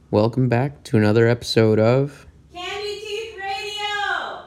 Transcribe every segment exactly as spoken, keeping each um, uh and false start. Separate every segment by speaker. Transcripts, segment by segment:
Speaker 1: Welcome back to another episode of
Speaker 2: Candy Teeth Radio!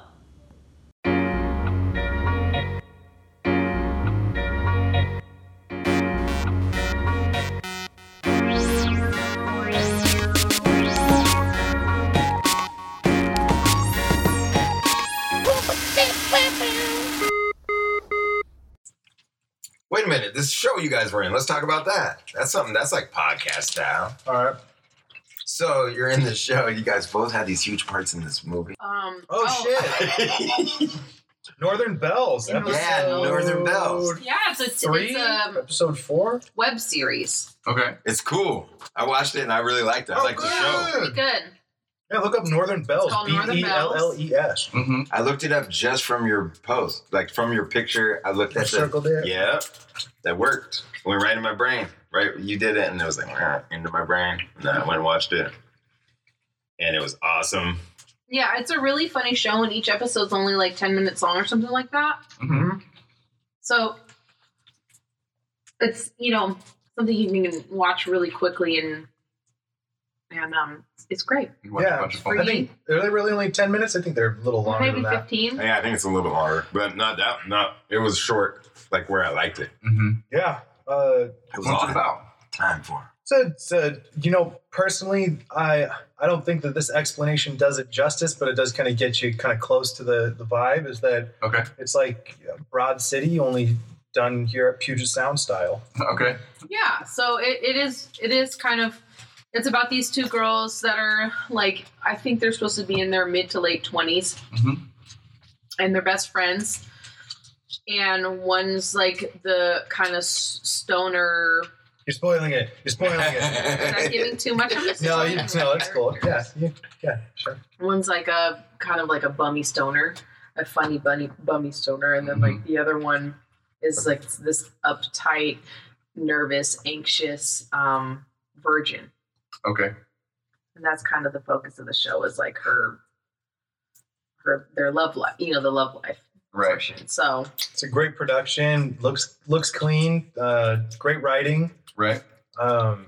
Speaker 3: Wait a minute, this show you guys were in, let's talk about that. That's something that's like podcast style.
Speaker 4: All right.
Speaker 3: So you're in the show, you guys both had these huge parts in this movie.
Speaker 5: Um,
Speaker 4: Oh, shit. Northern Bells.
Speaker 5: Yeah,
Speaker 4: episode
Speaker 3: Northern Bells.
Speaker 5: yeah, it's it's,
Speaker 4: Three.
Speaker 5: it's a
Speaker 4: Episode four.
Speaker 5: web series.
Speaker 4: Okay.
Speaker 3: It's cool. I watched it and I really liked it. I
Speaker 4: Oh,
Speaker 3: liked the
Speaker 4: good.
Speaker 3: show.
Speaker 5: Pretty good.
Speaker 4: Yeah, look up Northern Bells.
Speaker 5: It's called
Speaker 4: B
Speaker 5: Northern
Speaker 4: E L L E S.
Speaker 6: Mm-hmm.
Speaker 3: I looked it up just from your post, like from your picture. I looked
Speaker 4: You
Speaker 3: at
Speaker 4: circled
Speaker 3: the
Speaker 4: it?
Speaker 3: Yeah, that worked. Went right in my brain. Right, you did it, and it was like ah, into my brain. And then I went and watched it, and it was awesome.
Speaker 5: Yeah, it's a really funny show, and each episode's only like ten minutes long or something like that.
Speaker 6: Mm-hmm.
Speaker 5: So it's you know something you can watch really quickly and and um it's great.
Speaker 4: Yeah.
Speaker 6: A bunch of
Speaker 5: For
Speaker 6: fun.
Speaker 4: I think, are they really only ten minutes? I think they're a little longer
Speaker 5: Maybe
Speaker 4: than that.
Speaker 5: fifteen.
Speaker 3: Yeah, I think it's a little bit longer, but not that. Not it was short, like where I liked it.
Speaker 6: Mm-hmm.
Speaker 4: Yeah. Uh,
Speaker 3: It was
Speaker 6: What's
Speaker 3: all
Speaker 6: it about?
Speaker 3: time for.
Speaker 4: so, it's, uh, you know, personally, I I don't think that this explanation does it justice, but it does kind of get you kind of close to the, the vibe, is that
Speaker 6: Okay.
Speaker 4: it's like Broad City, only done here at Puget Sound style.
Speaker 6: Okay.
Speaker 5: Yeah, so it, it is it is kind of it's about these two girls that are like I think they're supposed to be in their mid to late twenties,
Speaker 6: Mhm.
Speaker 5: and they're best friends. And one's like the kind of stoner.
Speaker 4: You're spoiling it. You're spoiling it.
Speaker 5: Am I giving too much of this?
Speaker 4: No, you, no, it's cool. Yeah, you, yeah, sure.
Speaker 5: One's like a kind of like a bummy stoner, a funny bunny bummy stoner, and then like the other one is like this uptight, nervous, anxious um, virgin.
Speaker 6: Okay.
Speaker 5: And that's kind of the focus of the show is like her her their love life, you know, the love life
Speaker 6: Right.
Speaker 5: portion. So
Speaker 4: It's a great production. Looks looks clean. Uh, great writing.
Speaker 6: Right.
Speaker 4: Um,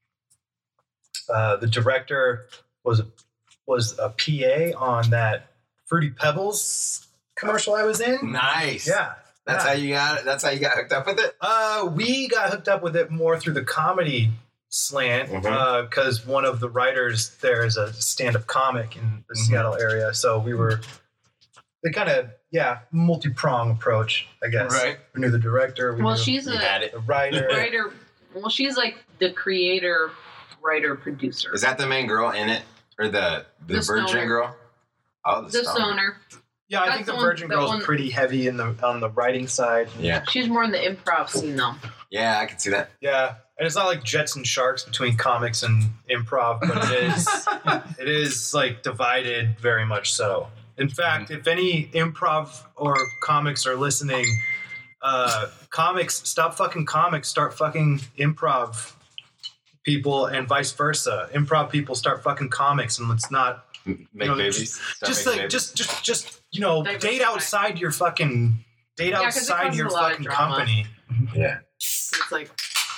Speaker 4: uh, the director was was a P A on that Fruity Pebbles commercial I was in.
Speaker 3: Nice.
Speaker 4: Yeah,
Speaker 3: That's
Speaker 4: yeah.
Speaker 3: how you got it. That's how you got hooked up with it.
Speaker 4: Uh, we got hooked up with it more through the comedy slant
Speaker 3: Mhm.
Speaker 4: because one of the writers there is a stand-up comic in the
Speaker 6: Mhm.
Speaker 4: Seattle area. So we were the kind of yeah multi-prong approach, I guess.
Speaker 6: Right.
Speaker 4: We knew the director. We
Speaker 5: well
Speaker 4: knew
Speaker 5: she's
Speaker 3: You
Speaker 5: a
Speaker 3: had it.
Speaker 4: the writer.
Speaker 5: writer well she's like the creator, writer, producer.
Speaker 3: Is that the main girl in it, or the the,
Speaker 5: The
Speaker 3: virgin
Speaker 5: stoner.
Speaker 3: girl? Oh, the,
Speaker 5: the
Speaker 3: stoner.
Speaker 5: stoner.
Speaker 4: Yeah, I
Speaker 5: That's
Speaker 4: think the
Speaker 5: the one-
Speaker 4: Virgin
Speaker 5: that
Speaker 4: Girl's
Speaker 5: one-
Speaker 4: pretty heavy in the on the writing side.
Speaker 3: Yeah,
Speaker 5: She's more in the improv scene though.
Speaker 3: yeah, I can see that.
Speaker 4: Yeah, and it's not like Jets and Sharks between comics and improv, but it is it is like divided very much so. In fact, if any improv or comics are listening, uh, comics stop fucking comics, start fucking improv people, and vice versa. Improv people start fucking comics, and let's not
Speaker 3: Make
Speaker 4: You know,
Speaker 3: babies. Start
Speaker 4: just
Speaker 3: making
Speaker 4: like
Speaker 3: babies.
Speaker 4: just just just you know
Speaker 5: Diversify.
Speaker 4: date outside your fucking date
Speaker 5: Yeah, 'cause it
Speaker 4: outside
Speaker 5: causes
Speaker 4: your
Speaker 5: a lot of
Speaker 4: fucking
Speaker 5: drama.
Speaker 4: company.
Speaker 3: yeah.
Speaker 5: It's like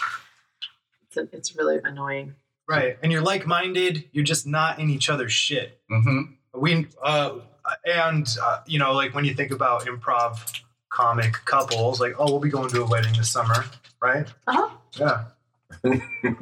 Speaker 5: it's, a, it's really annoying.
Speaker 4: Right. And you're like-minded, you're just not in each other's shit.
Speaker 6: Mm-hmm.
Speaker 4: We uh and uh, you know, like when you think about improv comic couples, like, oh, we'll be going to a wedding this summer, right?
Speaker 5: Uh-huh.
Speaker 4: Yeah.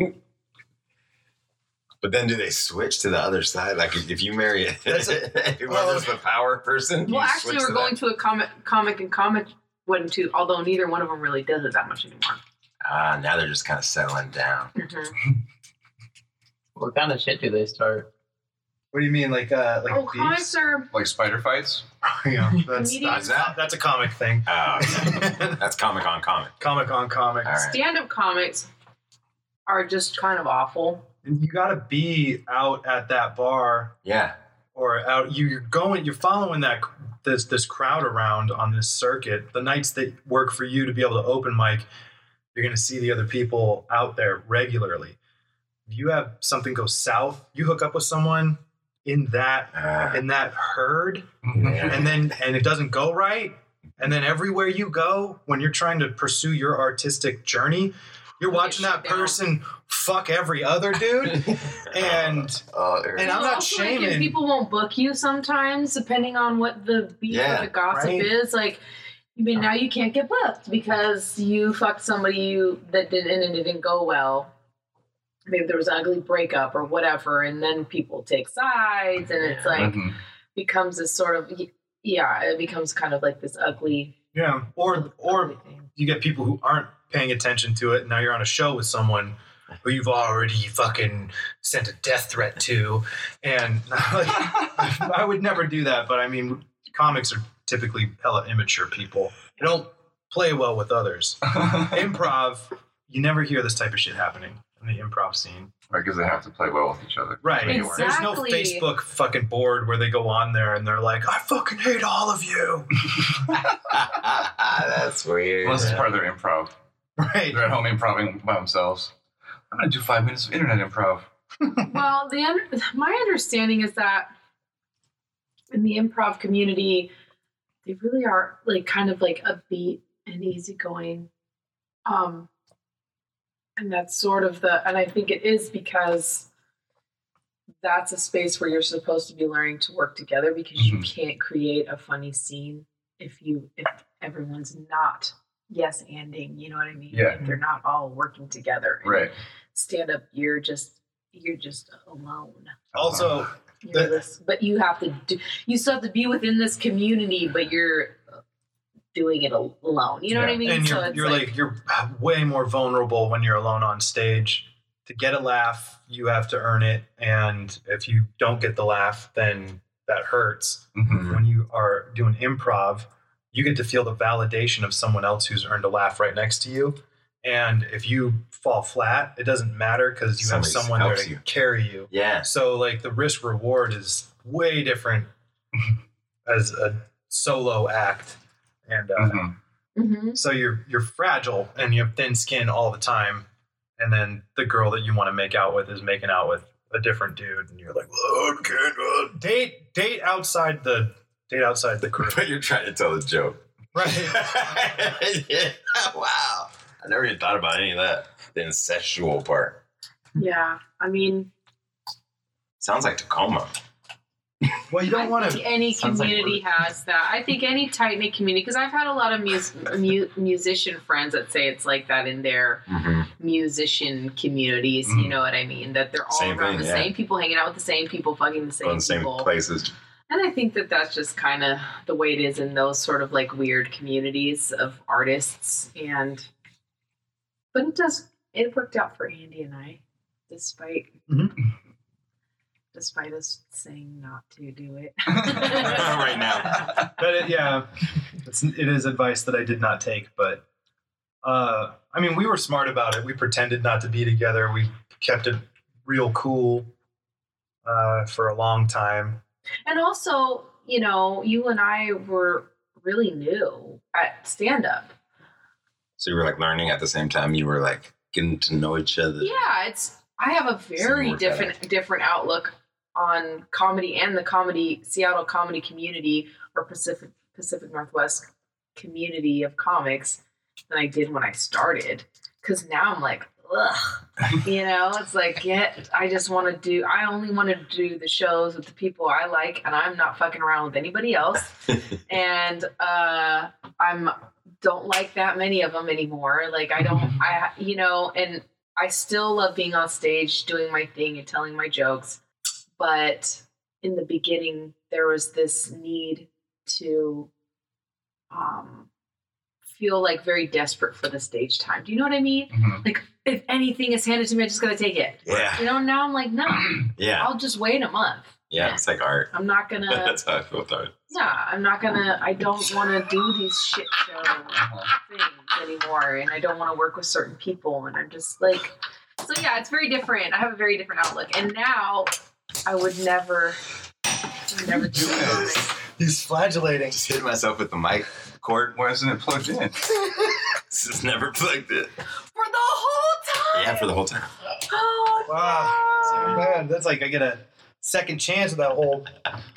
Speaker 3: But then, do they switch to the other side? Like, if you marry
Speaker 4: That's
Speaker 3: whoever's the power person,
Speaker 5: Well,
Speaker 3: you
Speaker 5: actually,
Speaker 3: switch
Speaker 5: we're
Speaker 3: to
Speaker 5: going
Speaker 3: that?
Speaker 5: to a comic, comic and comic wedding too. Although neither one of them really does it that much anymore.
Speaker 3: Ah, now they're just kind of settling down.
Speaker 5: Mm-hmm.
Speaker 1: what kind of shit do they start?
Speaker 4: What do you mean, like uh like
Speaker 5: Oh,
Speaker 4: beefs?
Speaker 5: comics are
Speaker 6: Like spider fights?
Speaker 4: Yeah, that's
Speaker 5: Comedian?
Speaker 4: that's, that, that's a comic thing.
Speaker 3: Oh, okay. That's comic on comic.
Speaker 4: Comic on comics.
Speaker 3: All right.
Speaker 5: stand-up comics are just kind of awful.
Speaker 4: And you got to be out at that bar
Speaker 3: Yeah.
Speaker 4: or out you- you're going you're following that this this crowd around on this circuit. The nights that work for you to be able to open mic, you're going to see the other people out there regularly. If you have something go south, you hook up with someone in that
Speaker 3: Uh,
Speaker 4: in that herd,
Speaker 3: yeah.
Speaker 4: and then and it doesn't go right, and then everywhere you go when you're trying to pursue your artistic journey, you're watching that
Speaker 5: shut down.
Speaker 4: person fuck every other dude, and
Speaker 3: Oh,
Speaker 4: and I'm
Speaker 5: Well,
Speaker 4: not
Speaker 5: also, like, if
Speaker 4: shaming.
Speaker 5: people won't book you sometimes, depending on what the beef
Speaker 3: Yeah,
Speaker 5: or the gossip
Speaker 4: right.
Speaker 5: is. Like, I mean, now you can't get booked because you fucked somebody you that didn't and it didn't go well. Maybe there was an ugly breakup or whatever, and then people take sides, and it's like
Speaker 6: Mhm.
Speaker 5: becomes this sort of yeah, it becomes kind of like this ugly.
Speaker 4: Yeah, or or
Speaker 5: ugly thing.
Speaker 4: you get people who aren't paying attention to it. And now you're on a show with someone who you've already fucking sent a death threat to, and like, I would never do that. But I mean, comics are typically hella immature people. They don't play well with others. Improv, you never hear this type of shit happening in the improv scene.
Speaker 6: Right, because they have to play well with each other.
Speaker 4: Right.
Speaker 6: Anywhere.
Speaker 4: There's no
Speaker 5: Exactly.
Speaker 4: Facebook fucking board where they go on there and they're like, I fucking hate all of you.
Speaker 3: That's weird.
Speaker 6: Well, this is part of their improv.
Speaker 4: Right.
Speaker 6: They're at home improving by themselves. I'm going to do five minutes of internet improv.
Speaker 5: Well, the un- my understanding is that in the improv community, they really are like kind of like upbeat and easygoing. Um, and that's sort of the, and I think it is because that's a space where you're supposed to be learning to work together because you
Speaker 6: Mhm.
Speaker 5: can't create a funny scene if you, if everyone's not yes anding, you know what I mean?
Speaker 6: Yeah.
Speaker 5: If they're not all working together. And
Speaker 6: Right.
Speaker 5: stand up, you're just, you're just alone.
Speaker 4: Also,
Speaker 5: You're
Speaker 4: That-
Speaker 5: this, but you have to do. You still have to be within this community, but you're doing it al- alone. You know what I
Speaker 6: Yeah.
Speaker 5: mean?
Speaker 4: and
Speaker 5: so
Speaker 4: you're,
Speaker 5: it's
Speaker 4: you're like, you're way more vulnerable when you're alone on stage. To get a laugh, you have to earn it. And if you don't get the laugh, then that hurts.
Speaker 6: Mhm.
Speaker 4: When you are doing improv, you get to feel the validation of someone else who's earned a laugh right next to you. And if you fall flat, it doesn't matter because you
Speaker 3: Somebody
Speaker 4: have someone there
Speaker 3: helps
Speaker 4: to
Speaker 3: you.
Speaker 4: carry you.
Speaker 3: Yeah.
Speaker 4: So like the risk reward is way different as a solo act. And uh,
Speaker 6: Mhm.
Speaker 5: Mhm.
Speaker 4: so you're you're fragile and you have thin skin all the time. And then the girl that you want to make out with is making out with a different dude, and you're like, "Well, I can't uh, date date outside the date outside the group."
Speaker 3: But you're trying to tell a joke.
Speaker 4: Right.
Speaker 3: Yeah. Wow. I never even thought about any of that. The incestual part.
Speaker 5: Yeah, I mean,
Speaker 3: Sounds like Tacoma.
Speaker 4: Well, you don't
Speaker 5: I
Speaker 4: want
Speaker 5: think
Speaker 4: to.
Speaker 5: any
Speaker 3: sounds like
Speaker 5: community has that. I think any tight knit community, because I've had a lot of mus- mu- musician friends that say it's like that in their
Speaker 3: Mm-hmm.
Speaker 5: musician communities. You
Speaker 6: Mhm.
Speaker 5: know what I mean? That they're all
Speaker 3: Same
Speaker 5: around
Speaker 3: thing,
Speaker 5: the
Speaker 3: yeah.
Speaker 5: same people, hanging out with the same people, fucking the same
Speaker 3: On the same
Speaker 5: people.
Speaker 3: places.
Speaker 5: And I think that that's just kind of the way it is in those sort of like weird communities of artists. And, but it does, it worked out for Andy and I, despite,
Speaker 4: Mhm.
Speaker 5: despite us saying not to do it.
Speaker 3: Right now.
Speaker 4: But it, yeah, it's, it is advice that I did not take. But uh, I mean, we were smart about it. We pretended not to be together. We kept it real cool uh, for a long time.
Speaker 5: And also, you know, you and I were really new at stand up.
Speaker 3: So you were like learning at the same time. You were like getting to know each other.
Speaker 5: Yeah, it's I have a very
Speaker 3: work
Speaker 5: different different outlook on comedy and the comedy Seattle comedy community or Pacific Pacific Northwest community of comics than I did when I started. Because now I'm like, ugh, you know, it's like, get. I just want to do. I only want to do the shows with the people I like, and I'm not fucking around with anybody else. And uh, I'm don't like that many of them anymore. Like I don't, I you know, and I still love being on stage, doing my thing, and telling my jokes. But in the beginning, there was this need to um, feel like very desperate for the stage time. Do you know what I mean?
Speaker 6: Mhm.
Speaker 5: Like, if anything is handed to me, I just gotta take it.
Speaker 3: Yeah.
Speaker 5: You know, now I'm like, no,
Speaker 3: Yeah.
Speaker 5: I'll just wait a month.
Speaker 3: Yeah. It's like art.
Speaker 5: I'm not gonna,
Speaker 3: That's how I feel with art.
Speaker 5: yeah, I'm not gonna, I don't wanna do these shit show things anymore. And I don't wanna work with certain people. And I'm just like, so yeah, it's very different. I have a very different outlook. And now I would never, never do it.
Speaker 4: He's flagellating.
Speaker 3: Just hit myself with the mic cord.
Speaker 6: Why isn't it plugged in?
Speaker 3: Just never plugged it.
Speaker 5: For the whole time.
Speaker 3: Yeah, for the whole time.
Speaker 5: Oh,
Speaker 4: Wow.
Speaker 5: no.
Speaker 4: Man, that's like I get a second chance with that whole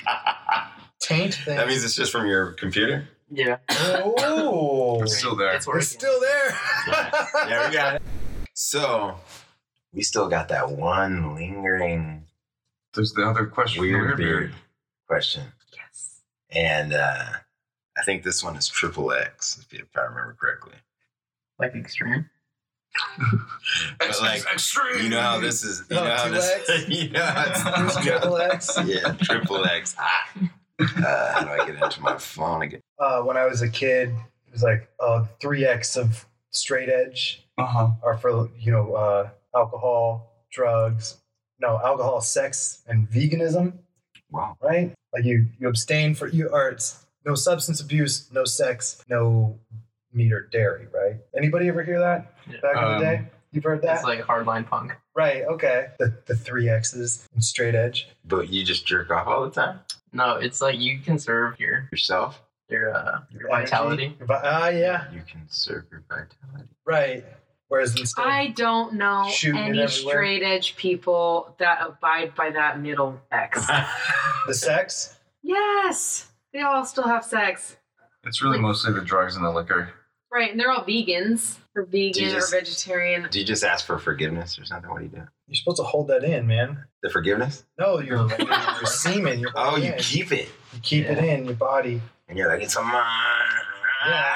Speaker 4: taint thing.
Speaker 3: That means it's just from your computer?
Speaker 1: Yeah.
Speaker 4: oh,
Speaker 6: It's still there.
Speaker 1: It's
Speaker 4: we're
Speaker 1: working.
Speaker 4: still there.
Speaker 3: Yeah, we got it. So we still got that one lingering
Speaker 6: There's the other question.
Speaker 3: weird beard question.
Speaker 5: Yes.
Speaker 3: And uh, I think this one is triple X, if, you, if I remember correctly.
Speaker 1: Like extreme.
Speaker 3: But like,
Speaker 6: extreme.
Speaker 3: you know how this is. You
Speaker 4: Oh,
Speaker 3: know how
Speaker 4: two
Speaker 3: this.
Speaker 4: X?
Speaker 3: You know how it's
Speaker 4: Triple X.
Speaker 3: Yeah, triple X. Ah. Uh, how do I get into my phone again?
Speaker 4: Uh, when I was a kid, it was like uh, three X of straight edge
Speaker 6: Uh huh.
Speaker 4: are for, you know, uh, alcohol, drugs, no, alcohol, sex, and veganism,
Speaker 3: Wow.
Speaker 4: right? Like you, you abstain for you, or it's no substance abuse, no sex, no meat or dairy, right? Anybody ever hear that
Speaker 1: Yeah.
Speaker 4: back in
Speaker 6: Um,
Speaker 4: the day? You've heard that?
Speaker 1: It's like hardline punk.
Speaker 4: Right, okay. The, the three X's and straight edge.
Speaker 3: But you just jerk off all the time
Speaker 1: No, it's like you conserve your
Speaker 3: yourself?
Speaker 1: your uh your
Speaker 4: Energy.
Speaker 1: vitality.
Speaker 4: Ah, yeah,
Speaker 3: You can serve your vitality.
Speaker 4: right. Whereas instead,
Speaker 5: I don't know
Speaker 4: Shooting it
Speaker 5: any
Speaker 4: everywhere.
Speaker 5: straight edge people that abide by that middle X.
Speaker 4: the sex,
Speaker 5: Yes, they all still have sex,
Speaker 6: It's really mostly the drugs and the liquor.
Speaker 5: right? And they're all vegans, or vegan,
Speaker 3: just-
Speaker 5: or vegetarian.
Speaker 3: Do you just ask for forgiveness or something? What do you do?
Speaker 4: you're supposed to hold that in, man.
Speaker 3: The forgiveness?
Speaker 4: No, you're, your, your semen. You're
Speaker 3: Oh,
Speaker 4: holding
Speaker 3: you
Speaker 4: in.
Speaker 3: keep it.
Speaker 4: You keep it in your body.
Speaker 3: And you're like, it's a mine.
Speaker 4: Yeah.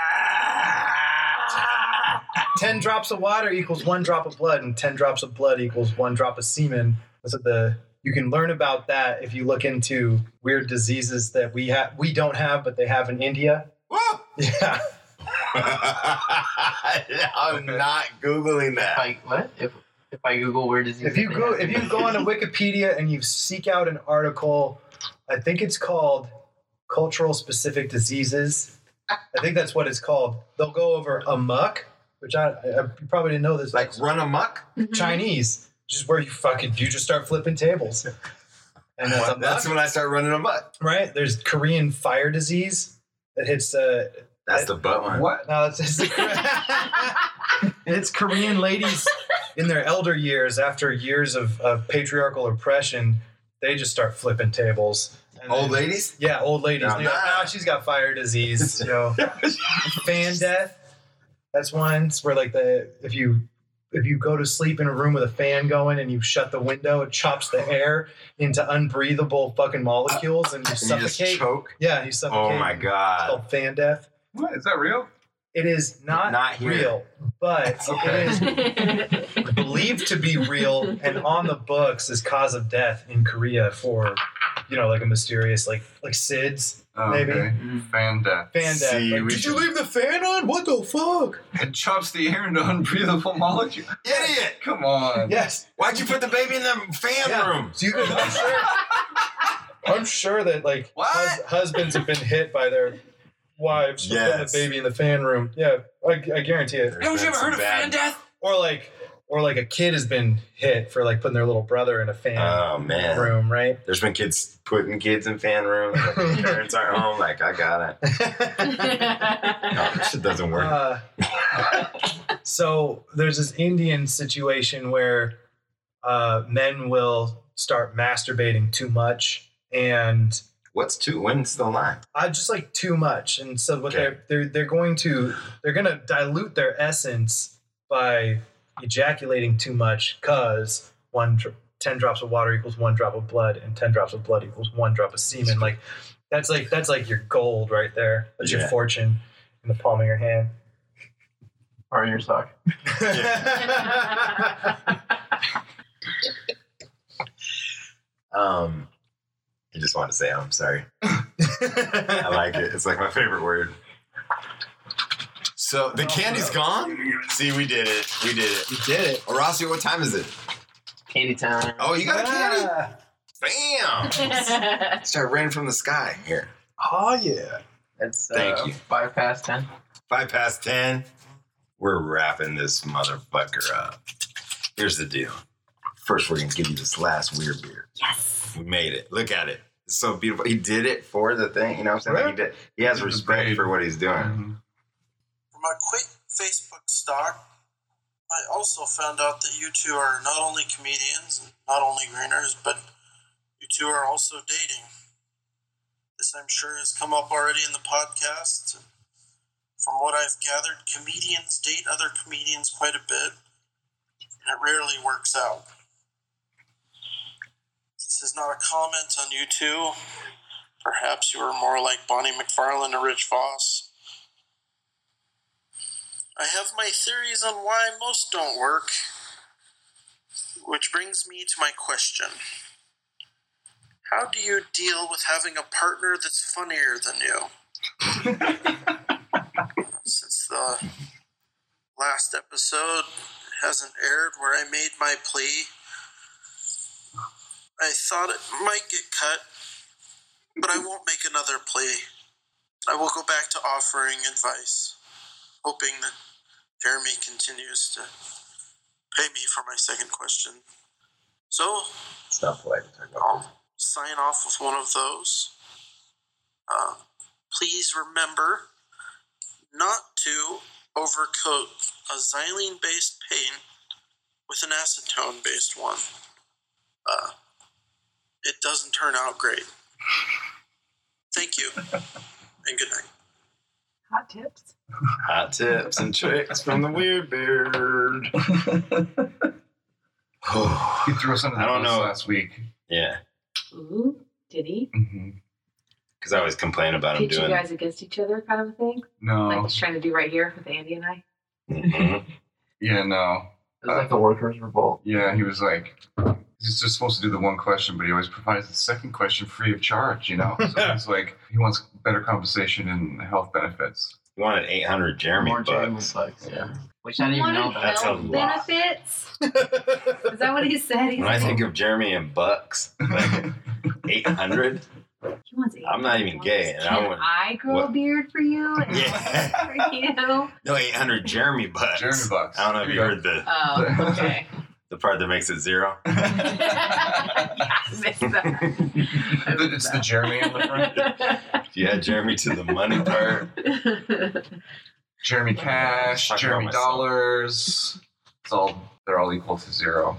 Speaker 4: ten drops of water equals one drop of blood, and ten drops of blood equals one drop of semen. That's what the you can learn about that if you look into weird diseases that we have we don't have, but they have in India.
Speaker 3: Woo!
Speaker 4: Yeah.
Speaker 3: I'm not Googling that.
Speaker 1: Like what? If if I Google where disease
Speaker 4: If you
Speaker 1: they
Speaker 4: go
Speaker 1: have-
Speaker 4: if you go onto Wikipedia and you seek out an article, I think it's called Cultural Specific Diseases. I think that's what it's called. They'll go over amok, which I, I you probably didn't know this.
Speaker 3: Like run amok?
Speaker 4: Chinese, which is where you fucking you just start flipping tables. And that's,
Speaker 3: That's when I start running amok.
Speaker 4: right. There's Korean fire disease that hits. Uh,
Speaker 3: That's the butt one.
Speaker 6: What?
Speaker 4: no, it's it's, it's Korean ladies in their elder years, after years of, of patriarchal oppression, they just start flipping tables. And
Speaker 3: Old
Speaker 4: then-
Speaker 3: ladies?
Speaker 4: Yeah, old ladies.
Speaker 3: No,
Speaker 4: They're like,
Speaker 3: nah.
Speaker 4: "Ah, she's got fire disease. You know, fan death. That's one. It's where like the if you if you go to sleep in a room with a fan going and you shut the window, it chops the air into unbreathable fucking molecules and you
Speaker 3: And you
Speaker 4: suffocate.
Speaker 3: just choke?
Speaker 4: Yeah, you suffocate.
Speaker 3: Oh my
Speaker 4: It's
Speaker 3: God.
Speaker 4: called fan death.
Speaker 6: What? Is that real?
Speaker 4: It is not,
Speaker 3: Not here.
Speaker 4: real, but
Speaker 6: Okay.
Speaker 4: it is believed to be real and on the books as cause of death in Korea for, you know, like a mysterious like like S I D S
Speaker 6: Oh,
Speaker 4: maybe.
Speaker 6: Okay.
Speaker 1: Mm.
Speaker 6: Fan death.
Speaker 4: Fan death.
Speaker 3: See,
Speaker 4: Like,
Speaker 3: we
Speaker 4: did you
Speaker 3: should-
Speaker 4: leave the fan on? What the fuck?
Speaker 6: It chops the air into unbreathable molecules.
Speaker 3: Idiot!
Speaker 6: Come on.
Speaker 4: Yes.
Speaker 3: Why'd you put the baby in the fan
Speaker 4: Yeah.
Speaker 3: room?
Speaker 4: So you could, I'm sure. I'm sure that like
Speaker 3: What?
Speaker 4: hus- husbands have been hit by their wives for putting
Speaker 3: Yes.
Speaker 4: the baby in the fan room. Yeah, I, I guarantee it.
Speaker 3: There's been some bad-
Speaker 6: death?
Speaker 4: Or like, or like a kid has been hit for like putting their little brother in a fan
Speaker 3: Oh, man.
Speaker 4: room, right?
Speaker 3: There's been kids putting kids in fan rooms. Like, their parents aren't home. Like, I got it. No, this shit doesn't work.
Speaker 4: Uh, so there's this Indian situation where uh, men will start masturbating too much, and
Speaker 3: What's two? When's the line?
Speaker 4: I just like too much. And so what
Speaker 3: Okay.
Speaker 4: they're they're they're going to they're going to dilute their essence by ejaculating too much, because one dr- ten drops of water equals one drop of blood, and ten drops of blood equals one drop of semen. Like that's like that's like your gold right there. That's your
Speaker 3: Yeah.
Speaker 4: fortune in the palm of your hand.
Speaker 1: or in your sock.
Speaker 3: Um, I just wanted to say I'm sorry. I like it. It's like my favorite word. So the candy's gone? See, we did it. We did it.
Speaker 4: You did it.
Speaker 3: Horacio, what time is it?
Speaker 1: Candy time.
Speaker 3: Oh, you got a candy?
Speaker 4: Ah.
Speaker 3: Bam! Start raining from the sky. Here.
Speaker 4: Oh yeah.
Speaker 1: It's uh,
Speaker 3: Thank you.
Speaker 1: five past ten.
Speaker 3: Five past ten. We're wrapping this motherfucker up. Here's the deal. First, we're going to give you this last weird beer.
Speaker 5: Yes.
Speaker 3: We made it. Look at it. It's so beautiful. He did it for the thing. You know what I'm saying? Like he, did, he has respect for what he's doing.
Speaker 6: Mhm.
Speaker 7: For my quick Facebook stalk, I also found out that you two are not only comedians and not only greeners, but you two are also dating. This, I'm sure, has come up already in the podcast. From what I've gathered, comedians date other comedians quite a bit. It rarely works out. This is not a comment on you two. Perhaps you are more like Bonnie McFarlane or Rich Voss. I have my theories on why most don't work, which brings me to my question. How do you deal with having a partner that's funnier than you? Since the last episode hasn't aired where I made my plea, I thought it might get cut, but I won't make another plea. I will go back to offering advice, hoping that Jeremy continues to pay me for my second question. So,
Speaker 3: Stuff like that.
Speaker 7: I'll sign off with one of those. Uh, please remember not to overcoat a xylene-based paint with an acetone-based one. Uh, it doesn't turn out great. Thank you, and good night.
Speaker 5: Hot tips.
Speaker 3: Hot tips and tricks from the Weird Beard.
Speaker 6: He threw us under the
Speaker 3: I don't
Speaker 6: bus
Speaker 3: know.
Speaker 6: last week.
Speaker 3: Yeah,
Speaker 5: Ooh, did he?
Speaker 6: Mm-hmm.
Speaker 3: because I always complain about him
Speaker 5: Pitch you
Speaker 3: doing.
Speaker 5: guys against each other kind of a thing?
Speaker 6: No.
Speaker 5: Like he's trying to do right here with Andy and I?
Speaker 3: Mhm.
Speaker 6: Yeah, no.
Speaker 1: It was like a workers' revolt.
Speaker 6: Yeah, he was like, he's just supposed to do the one question, but he always provides the second question free of charge, you know? So he's like, he wants better compensation and health benefits.
Speaker 3: You wanted eight hundred Jeremy
Speaker 1: More Jeremy
Speaker 3: bucks.
Speaker 1: bucks, yeah. Which I didn't even know about.
Speaker 3: That's a
Speaker 5: health
Speaker 3: lot.
Speaker 5: benefits? Is that what he said? He's
Speaker 3: When I
Speaker 5: like,
Speaker 3: think of Jeremy in bucks, like eight hundred.
Speaker 5: he wants eight
Speaker 3: I'm not even
Speaker 5: bucks.
Speaker 3: gay, and I
Speaker 5: Can
Speaker 3: want-
Speaker 5: I grow
Speaker 3: what-
Speaker 5: a beard for you? And
Speaker 3: Yeah.
Speaker 5: for you?
Speaker 3: No, eight hundred Jeremy bucks.
Speaker 6: Jeremy bucks.
Speaker 3: I don't know if
Speaker 6: There
Speaker 3: you
Speaker 6: you
Speaker 3: heard the
Speaker 5: Oh, okay.
Speaker 3: the part that makes it zero.
Speaker 5: yeah, I missed that. I missed
Speaker 6: It's the
Speaker 5: that.
Speaker 6: Jeremy in the front.
Speaker 3: If you add Jeremy to the money part,
Speaker 6: Jeremy cash,
Speaker 3: Talk about
Speaker 6: Jeremy
Speaker 3: myself.
Speaker 6: dollars. It's all, they're all equal to zero.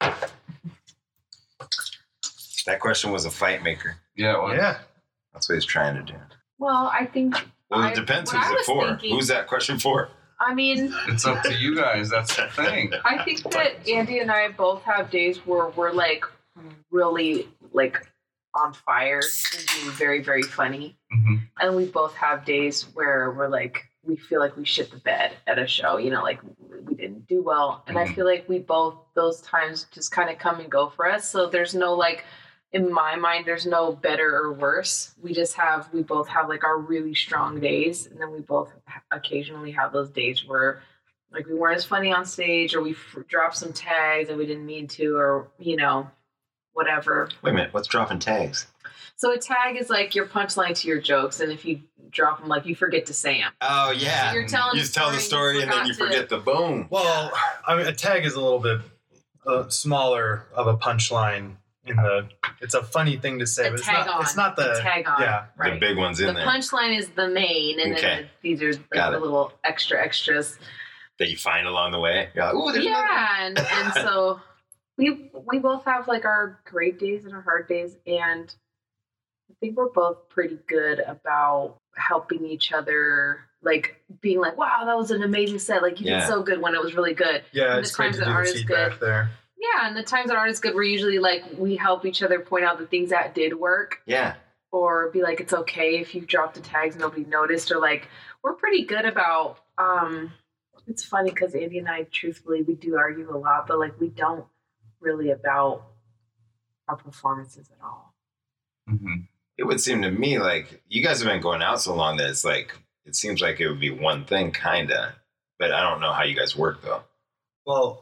Speaker 3: that question was a fight maker.
Speaker 6: Yeah, it was.
Speaker 4: Yeah.
Speaker 3: That's what he's trying to do.
Speaker 5: Well, I think.
Speaker 3: Well,
Speaker 5: I-
Speaker 3: it depends
Speaker 5: what
Speaker 3: who's
Speaker 5: I
Speaker 3: it
Speaker 5: was
Speaker 3: for.
Speaker 5: thinking-
Speaker 3: Who's that question for?
Speaker 5: I mean,
Speaker 6: It's up to you guys. That's the thing.
Speaker 5: I think that Andy and I both have days where we're like really like on fire and being very, very funny.
Speaker 6: hmm
Speaker 5: And we both have days where we're like, we feel like we shit the bed at a show, you know, like we didn't do well. And I
Speaker 6: Mhm.
Speaker 5: feel like we both, those times just kind of come and go for us. So there's no like, in my mind, there's no better or worse. We just have, we both have like our really strong days. And then we both occasionally have those days where like we weren't as funny on stage or we f- dropped some tags and we didn't mean to, or, you know, whatever.
Speaker 3: Wait a minute, what's dropping tags?
Speaker 5: So a tag is like your punchline to your jokes. And if you drop them, like you forget to say them.
Speaker 3: Oh yeah,
Speaker 5: You're telling
Speaker 3: you just tell the story and then you
Speaker 5: forgot to-
Speaker 3: forget the boom.
Speaker 4: Well, I mean, a tag is a little bit uh, smaller of a punchline in the. It's a funny thing to say,
Speaker 5: The
Speaker 4: but it's
Speaker 5: tag
Speaker 4: not.
Speaker 5: on.
Speaker 4: It's not the.
Speaker 5: tag on.
Speaker 4: yeah.
Speaker 3: The
Speaker 5: Right.
Speaker 3: big one's in
Speaker 5: The
Speaker 3: there
Speaker 5: punchline is the main, and
Speaker 3: Okay.
Speaker 5: then the, these are like
Speaker 3: Got
Speaker 5: the
Speaker 3: it.
Speaker 5: little extra extras.
Speaker 3: that you find along the way. You're like, ooh, there's another one."
Speaker 5: Yeah, and, and so we we both have like our great days and our hard days, and I think we're both pretty good about helping each other, like being like, "Wow, that was an amazing set! Like you
Speaker 3: Yeah.
Speaker 5: did so good when it was really good."
Speaker 4: Yeah,
Speaker 5: And
Speaker 4: it's
Speaker 5: the
Speaker 4: great
Speaker 5: times
Speaker 4: to
Speaker 5: that
Speaker 4: do the
Speaker 5: aren't as
Speaker 4: feedback
Speaker 5: good.
Speaker 4: there.
Speaker 5: Yeah, and the times that aren't as good, we're usually like we help each other point out the things that did work.
Speaker 3: Yeah,
Speaker 5: Or be like, it's okay if you dropped the tags, nobody noticed, or like we're pretty good about um it's funny because Andy and I truthfully we do argue a lot, but like we don't really about our performances at all.
Speaker 6: hmm
Speaker 3: it would seem to me like you guys have been going out so long that it's like it seems like it would be one thing, kinda. But I don't know how you guys work though.
Speaker 4: Well,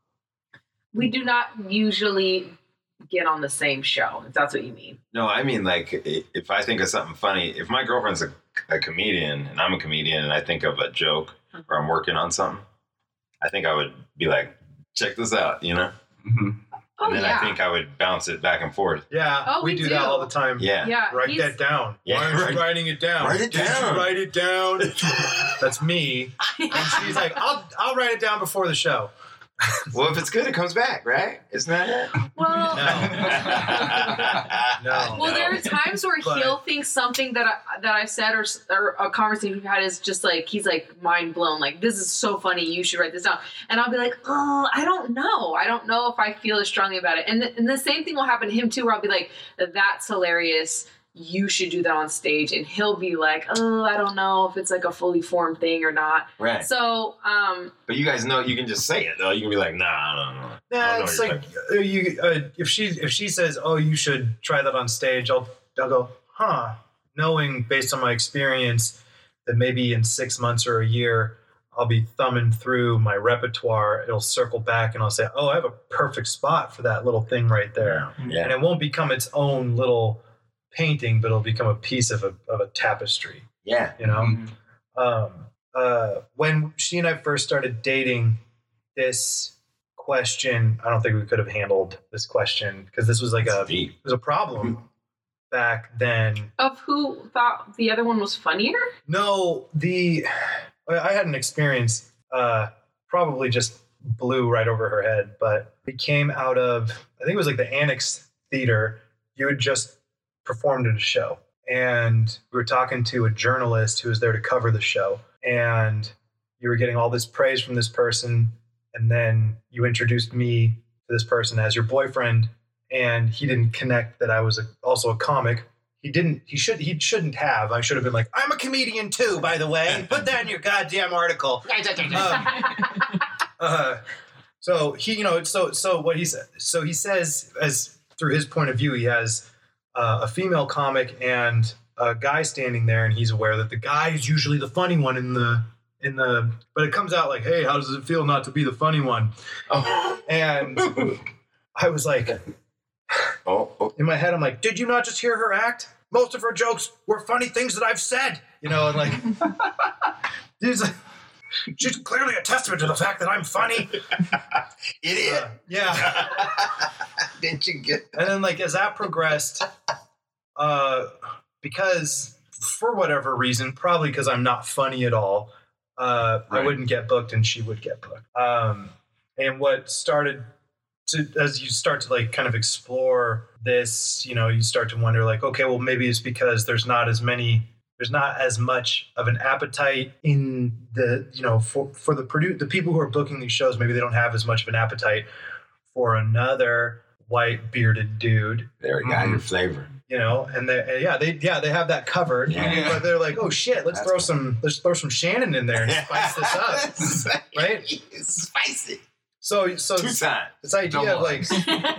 Speaker 5: We do not usually get on the same show, if that's what you mean.
Speaker 3: No, I mean like i- if I think of something funny, if my girlfriend's a, a comedian and I'm a comedian and I think of a joke or I'm working on something, I think I would be like, check this out, you know?
Speaker 6: hmm
Speaker 5: Oh
Speaker 3: And then
Speaker 5: yeah.
Speaker 3: I think I would bounce it back and forth.
Speaker 4: yeah,
Speaker 5: Oh,
Speaker 4: we,
Speaker 5: we
Speaker 4: do,
Speaker 5: do.
Speaker 4: that all the time.
Speaker 3: Yeah.
Speaker 5: yeah.
Speaker 4: Write
Speaker 5: he's-
Speaker 4: that down.
Speaker 3: Yeah,
Speaker 4: Why aren't
Speaker 3: right.
Speaker 4: you writing it down?
Speaker 3: Write it
Speaker 4: Did
Speaker 3: down.
Speaker 4: you write it down? That's me. And she's like, I'll I'll write it down before the show.
Speaker 3: Well, if it's good, it comes back, right? Isn't that it?
Speaker 5: Well,
Speaker 4: No.
Speaker 5: Well, there are times where
Speaker 4: But-
Speaker 5: he'll think something that I, that I said or, s- or a conversation we've had is just like, he's like mind blown. Like, this is so funny. You should write this down. And I'll be like, oh, I don't know. I don't know if I feel as strongly about it. And the, and the same thing will happen to him too, where I'll be like, that's hilarious. You should do that on stage. And he'll be like, oh, I don't know if it's like a fully formed thing or not.
Speaker 3: Right.
Speaker 5: So, um,
Speaker 3: But you guys know you can just say it though. You can be like, nah, I don't know. I
Speaker 4: Nah,
Speaker 3: don't know
Speaker 4: it's
Speaker 3: what you're
Speaker 4: like uh, you. Uh, if she if she says, "Oh, you should try that on stage," I'll I'll go, "Huh," knowing based on my experience that maybe in six months or a year I'll be thumbing through my repertoire. It'll circle back and I'll say, "Oh, I have a perfect spot for that little thing right there," and
Speaker 3: Yeah.
Speaker 4: it won't become its own little painting, but it'll become a piece of a of a tapestry.
Speaker 3: Yeah.
Speaker 4: You know. Um, uh, when she and I first started dating, this question, I don't think we could have handled this question because this was like a
Speaker 3: It's deep.
Speaker 4: it was a problem back then.
Speaker 5: of who thought the other one was funnier?
Speaker 4: No, the I had an experience, uh, probably just blew right over her head, but we came out of I think it was like the Annex Theater. You had just performed at a show, and we were talking to a journalist who was there to cover the show, and you were getting all this praise from this person, and then you introduced me to this person as your boyfriend, and he didn't connect that I was a, also a comic. He didn't. He should. He shouldn't have. I should have been like, I'm a comedian too, by the way. Put that in your goddamn article. Um, uh, so he, you know, so so what he said. So he says, as through his point of view, he has uh, a female comic and a guy standing there, and he's aware that the guy is usually the funny one in the in the. But it comes out like, hey, how does it feel not to be the funny one?
Speaker 3: Oh.
Speaker 4: And I was like,
Speaker 3: Oh, oh.
Speaker 4: in my head, I'm like, did you not just hear her act? Most of her jokes were funny things that I've said, you know, and like, she's, she's clearly a testament to the fact that I'm funny.
Speaker 3: Idiot.
Speaker 4: Uh, yeah.
Speaker 3: Didn't you get
Speaker 4: And then, like, as that progressed, uh, because for whatever reason, probably because I'm not funny at all, uh, I
Speaker 3: Right.
Speaker 4: wouldn't get booked and she would get booked. Um, and what started to, as you start to like kind of explore this, you know, you start to wonder like, okay, well, maybe it's because there's not as many, there's not as much of an appetite in the, you know, for, for the produ- the people who are booking these shows, maybe they don't have as much of an appetite for another white bearded dude,
Speaker 3: There we got your flavor.
Speaker 4: you know, and they, and yeah, they, yeah, they have that covered,
Speaker 3: Yeah.
Speaker 4: but they're like, oh shit, let's
Speaker 3: That's
Speaker 4: throw
Speaker 3: cool.
Speaker 4: some, let's throw some Shannon in there and spice this up. Right?
Speaker 3: Spicy.
Speaker 4: So, so
Speaker 3: Two times.
Speaker 4: this idea
Speaker 3: Double
Speaker 4: of like,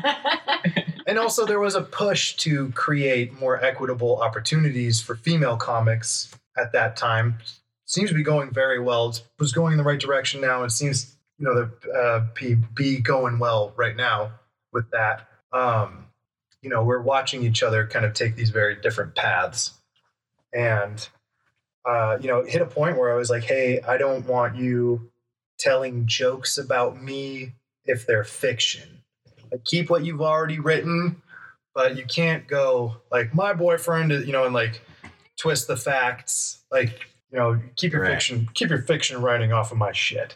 Speaker 4: and also there was a push to create more equitable opportunities for female comics at that time. Seems to be going very well. It was going in the right direction now. It seems, you know, the uh, be, be going well right now with that. Um, you know, we're watching each other kind of take these very different paths, and uh, you know, hit a point where I was like, hey, I don't want you telling jokes about me if they're fiction. Like, keep what you've already written, but you can't go like my boyfriend, you know, and like twist the facts. Like, you know, keep your
Speaker 3: Right.
Speaker 4: fiction, keep your fiction writing off of my shit.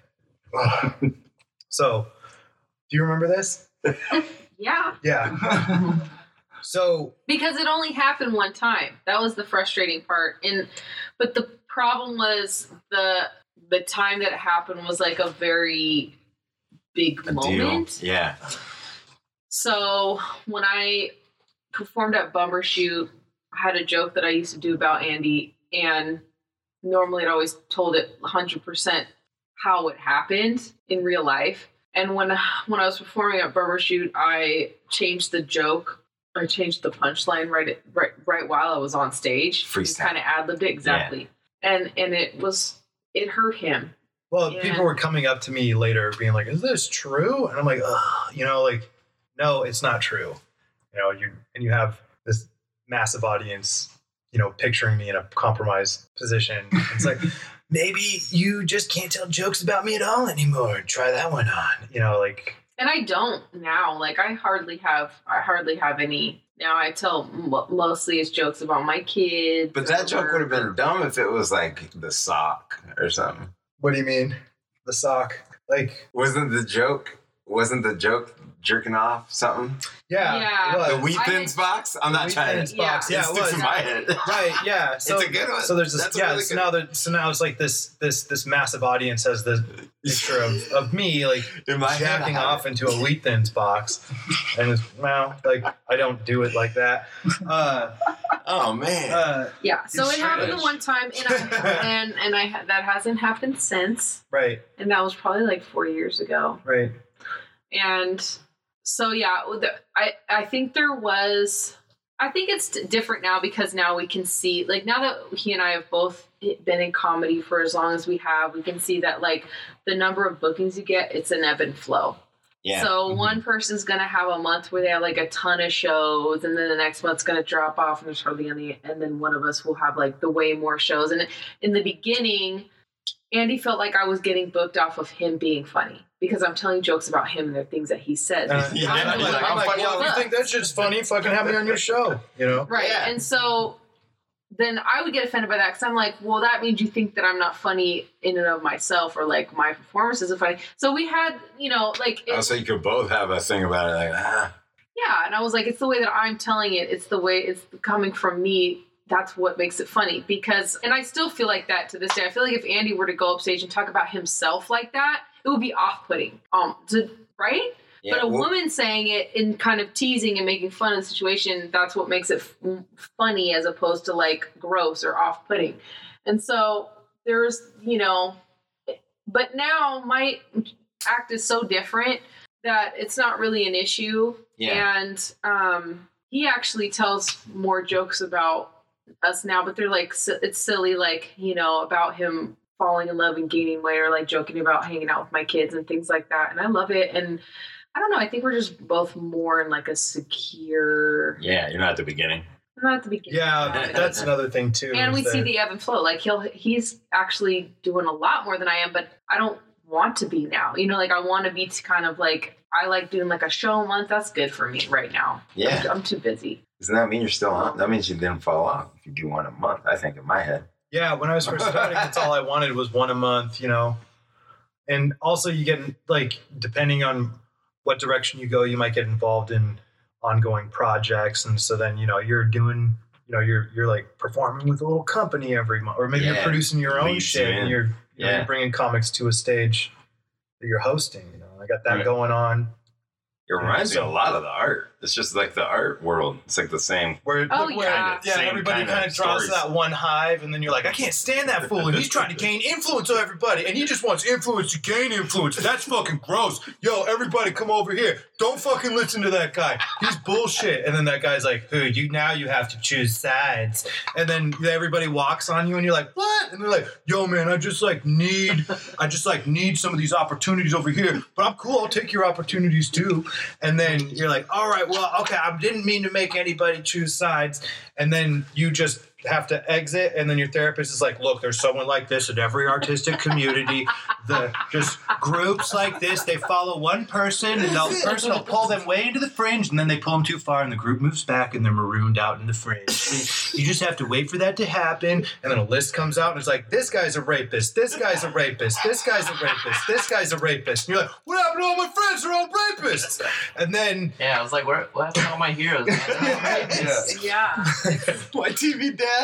Speaker 4: So, do you remember this?
Speaker 5: Yeah,
Speaker 4: Yeah. So,
Speaker 5: because it only happened one time. That was the frustrating part. And but the problem was the the time that it happened was like a very big
Speaker 3: A deal.
Speaker 5: moment.
Speaker 3: Yeah.
Speaker 5: So when I performed at Bumbershoot, I had a joke that I used to do about Andy, and normally I'd always told it one hundred percent how it happened in real life. And when when I was performing at Bumbershoot, I changed the joke. I changed the punchline right at, right right while I was on stage.
Speaker 3: Freestyle.
Speaker 5: Kind of ad-libbed it exactly, and and it was it hurt him.
Speaker 4: well,
Speaker 5: Yeah.
Speaker 4: people were coming up to me later being like, is this true? And I'm like, ugh, you know, like, no, it's not true. You know, you and you have this massive audience, you know, picturing me in a compromised position. It's like, maybe you just can't tell jokes about me at all anymore. Try that one on. You know, like,
Speaker 5: And I don't now. Like I hardly have. I hardly have any now. I tell mo- mostly it's jokes about my kids.
Speaker 3: But that
Speaker 5: or
Speaker 3: joke would have been
Speaker 5: work.
Speaker 3: dumb if it was like the sock or something.
Speaker 4: what do you mean? The sock? Like,
Speaker 3: Wasn't the joke wasn't the joke jerking off something?
Speaker 4: Yeah.
Speaker 5: Yeah.
Speaker 4: it was.
Speaker 3: The Wheat
Speaker 5: I
Speaker 3: Thins
Speaker 5: had-
Speaker 3: box? I'm not
Speaker 4: Wheat
Speaker 3: trying
Speaker 4: Thins
Speaker 3: to.
Speaker 4: box.
Speaker 5: Yeah.
Speaker 4: Yeah,
Speaker 3: it
Speaker 4: it
Speaker 3: sticks
Speaker 4: was.
Speaker 3: in my head.
Speaker 4: Right, yeah. So,
Speaker 3: It's a good one.
Speaker 4: So there's this,
Speaker 3: That's a
Speaker 4: yeah.
Speaker 3: really
Speaker 4: so
Speaker 3: good
Speaker 4: now that so now it's like this this this massive audience has this picture of, of me like
Speaker 3: In my head,
Speaker 4: jacking
Speaker 3: I have
Speaker 4: off
Speaker 3: it.
Speaker 4: into a Wheat Thins box, and it's well, like I don't do it like that. Uh,
Speaker 3: Oh, man.
Speaker 4: uh,
Speaker 5: Yeah. So
Speaker 6: It's
Speaker 5: it happened the
Speaker 6: trash.
Speaker 5: one time, and I, and and I ha- that hasn't happened since,
Speaker 4: right,
Speaker 5: and that was probably like four years ago.
Speaker 4: right.
Speaker 5: And so yeah, the, I I think there was. I think it's d- different now because now we can see, like, now that he and I have both been in comedy for as long as we have, we can see that, like, the number of bookings you get, it's an ebb and flow.
Speaker 3: Yeah.
Speaker 5: So
Speaker 3: Mhm.
Speaker 5: one person's going to have a month where they have, like, a ton of shows, and then the next month's going to drop off and there's hardly any, and then one of us will have, like, the way more shows. And in the beginning, Andy felt like I was getting booked off of him being funny because I'm telling jokes about him and the things that he said.
Speaker 4: Uh,
Speaker 3: Yeah,
Speaker 4: I'm
Speaker 3: he's
Speaker 4: like,
Speaker 3: like,
Speaker 4: I'm
Speaker 3: I'm
Speaker 4: like,
Speaker 3: funny
Speaker 4: well,
Speaker 3: as
Speaker 4: if you think that shit's funny, fucking have me on your show, you know?
Speaker 5: Right.
Speaker 3: Yeah.
Speaker 5: And so then I would get offended by that because I'm like, well, that means you think that I'm not funny in and of myself, or like my performance isn't funny. So we had, you know, like, it,
Speaker 3: Oh, so you could both have a thing about it, like, ah.
Speaker 5: yeah. And I was like, it's the way that I'm telling it. It's the way it's coming from me. That's what makes it funny. Because, and I still feel like that to this day. I feel like if Andy were to go upstage and talk about himself like that, it would be off-putting. Um, to, right?
Speaker 3: Yeah,
Speaker 5: but a
Speaker 3: well-
Speaker 5: woman saying it in kind of teasing and making fun of the situation, that's what makes it f- funny as opposed to like gross or off-putting. And so there's, you know, but now my act is so different that it's not really an issue.
Speaker 3: Yeah.
Speaker 5: And um, he actually tells more jokes about us now, but they're like, si- it's silly, like, you know, about him falling in love and gaining weight, or like joking about hanging out with my kids and things like that. And I love it. And I don't know, I think we're just both more in like a secure,
Speaker 3: Yeah, you're not at the beginning.
Speaker 5: not at the beginning.
Speaker 4: Yeah, that's another thing too.
Speaker 5: And
Speaker 4: is
Speaker 5: we see
Speaker 4: that-
Speaker 5: the ebb and flow. Like he'll, he's actually doing a lot more than I am, but I don't want to be now. You know, like I want to be to kind of like, I like doing like a show a month. That's good for me right now.
Speaker 3: Yeah.
Speaker 5: I'm, I'm too busy.
Speaker 3: Doesn't that mean you're still on? That means you didn't fall off if you do one a month, I think, in my head.
Speaker 4: Yeah, when I was first starting, that's all I wanted was one a month, you know. And also you get, like, depending on what direction you go, you might get involved in ongoing projects. And so then, you know, you're doing, you know, you're you're like performing with a little company every month. Or maybe
Speaker 3: Yeah.
Speaker 4: you're producing your own
Speaker 3: Leads
Speaker 4: shit
Speaker 3: you in.
Speaker 4: and you're, you know,
Speaker 3: Yeah.
Speaker 4: you're bringing comics to a stage that you're hosting, you know. I got that
Speaker 6: Right.
Speaker 4: going on.
Speaker 3: It reminds me a lot of the art. It's just like the art world. It's like the same.
Speaker 4: Where,
Speaker 5: Oh,
Speaker 4: where
Speaker 5: yeah.
Speaker 4: yeah,
Speaker 3: Same
Speaker 4: everybody
Speaker 3: kinda
Speaker 4: kind of draws
Speaker 3: stories.
Speaker 4: that one hive, and then you're like, I can't stand that fool, and he's trying to gain influence on everybody, and he just wants influence to gain influence. That's fucking gross. Yo, everybody come over here. Don't fucking listen to that guy. He's bullshit. And then that guy's like, who, you now you have to choose sides. And then everybody walks on you, and you're like, what? And they're like, yo, man, I just like need, I just like need some of these opportunities over here, but I'm cool. I'll take your opportunities too. And then you're like, all right, well, okay, I didn't mean to make anybody choose sides. And then you just have to exit, and then your therapist is like, look, there's someone like this in every artistic community. The just groups like this, they follow one person, and the person will pull them way into the fringe, and then they pull them too far, and the group moves back, and they're marooned out in the fringe. So you just have to wait for that to happen, and then a list comes out, and it's like, this guy's a rapist, this guy's a rapist, this guy's a rapist, this guy's a rapist. And you're like, what happened to all my friends? They're all rapists. And then
Speaker 1: Yeah, I was like, where, what happened to all my heroes, man? They're all rapists.
Speaker 5: Yeah.
Speaker 3: My T V dad.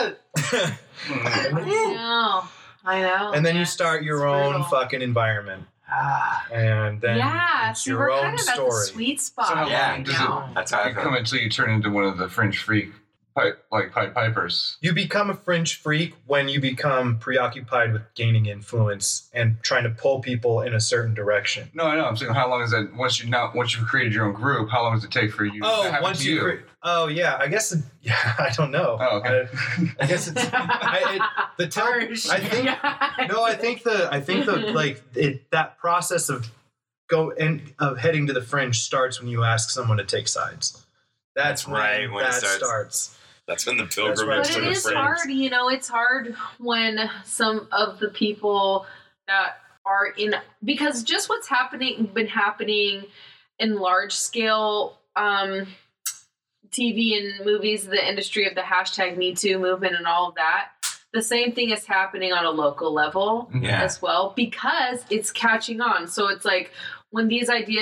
Speaker 5: I know. I know.
Speaker 4: and then you
Speaker 5: man.
Speaker 4: start your
Speaker 5: It's
Speaker 4: own
Speaker 5: brutal.
Speaker 4: fucking environment.
Speaker 3: Ah,
Speaker 4: And then
Speaker 5: yeah,
Speaker 4: it's
Speaker 5: see,
Speaker 4: your
Speaker 5: we're
Speaker 4: own
Speaker 5: kind of at the
Speaker 4: story.
Speaker 5: sweet spot
Speaker 6: So how
Speaker 3: Yeah,
Speaker 5: right
Speaker 6: does
Speaker 5: now.
Speaker 3: that's how I
Speaker 6: You come
Speaker 3: feel.
Speaker 6: until you turn into one of the fringe freak, pipe, like Pied Pipers.
Speaker 4: You become a fringe freak when you become preoccupied with gaining influence and trying to pull people in a certain direction.
Speaker 6: No, I know. I'm saying, how long is that? Once you now, once you've created your own group, how long does it take for you? to
Speaker 4: Oh,
Speaker 6: happen
Speaker 4: once
Speaker 6: to
Speaker 4: you, cre- oh yeah, I guess it, yeah, I don't know.
Speaker 6: Oh, okay.
Speaker 4: I, I guess it's I, it, the tel-
Speaker 5: Harsh.
Speaker 4: I think no, I think the I think the like it, that process of go and of heading to the fringe starts when you ask someone to take sides. That's,
Speaker 3: That's
Speaker 4: when
Speaker 3: right, when it
Speaker 4: that
Speaker 3: starts.
Speaker 4: starts.
Speaker 3: That's when the
Speaker 4: right.
Speaker 3: pilgrimage
Speaker 5: But
Speaker 3: to
Speaker 5: it
Speaker 3: the
Speaker 5: is
Speaker 3: fringe.
Speaker 5: hard, you know, it's hard when some of the people that are in, because just what's happening, been happening in large scale um, T V and movies, the industry of the hashtag Me Too movement and all of that, the same thing is happening on a local level
Speaker 3: Yeah.
Speaker 5: as well, because it's catching on. So it's like when these ideas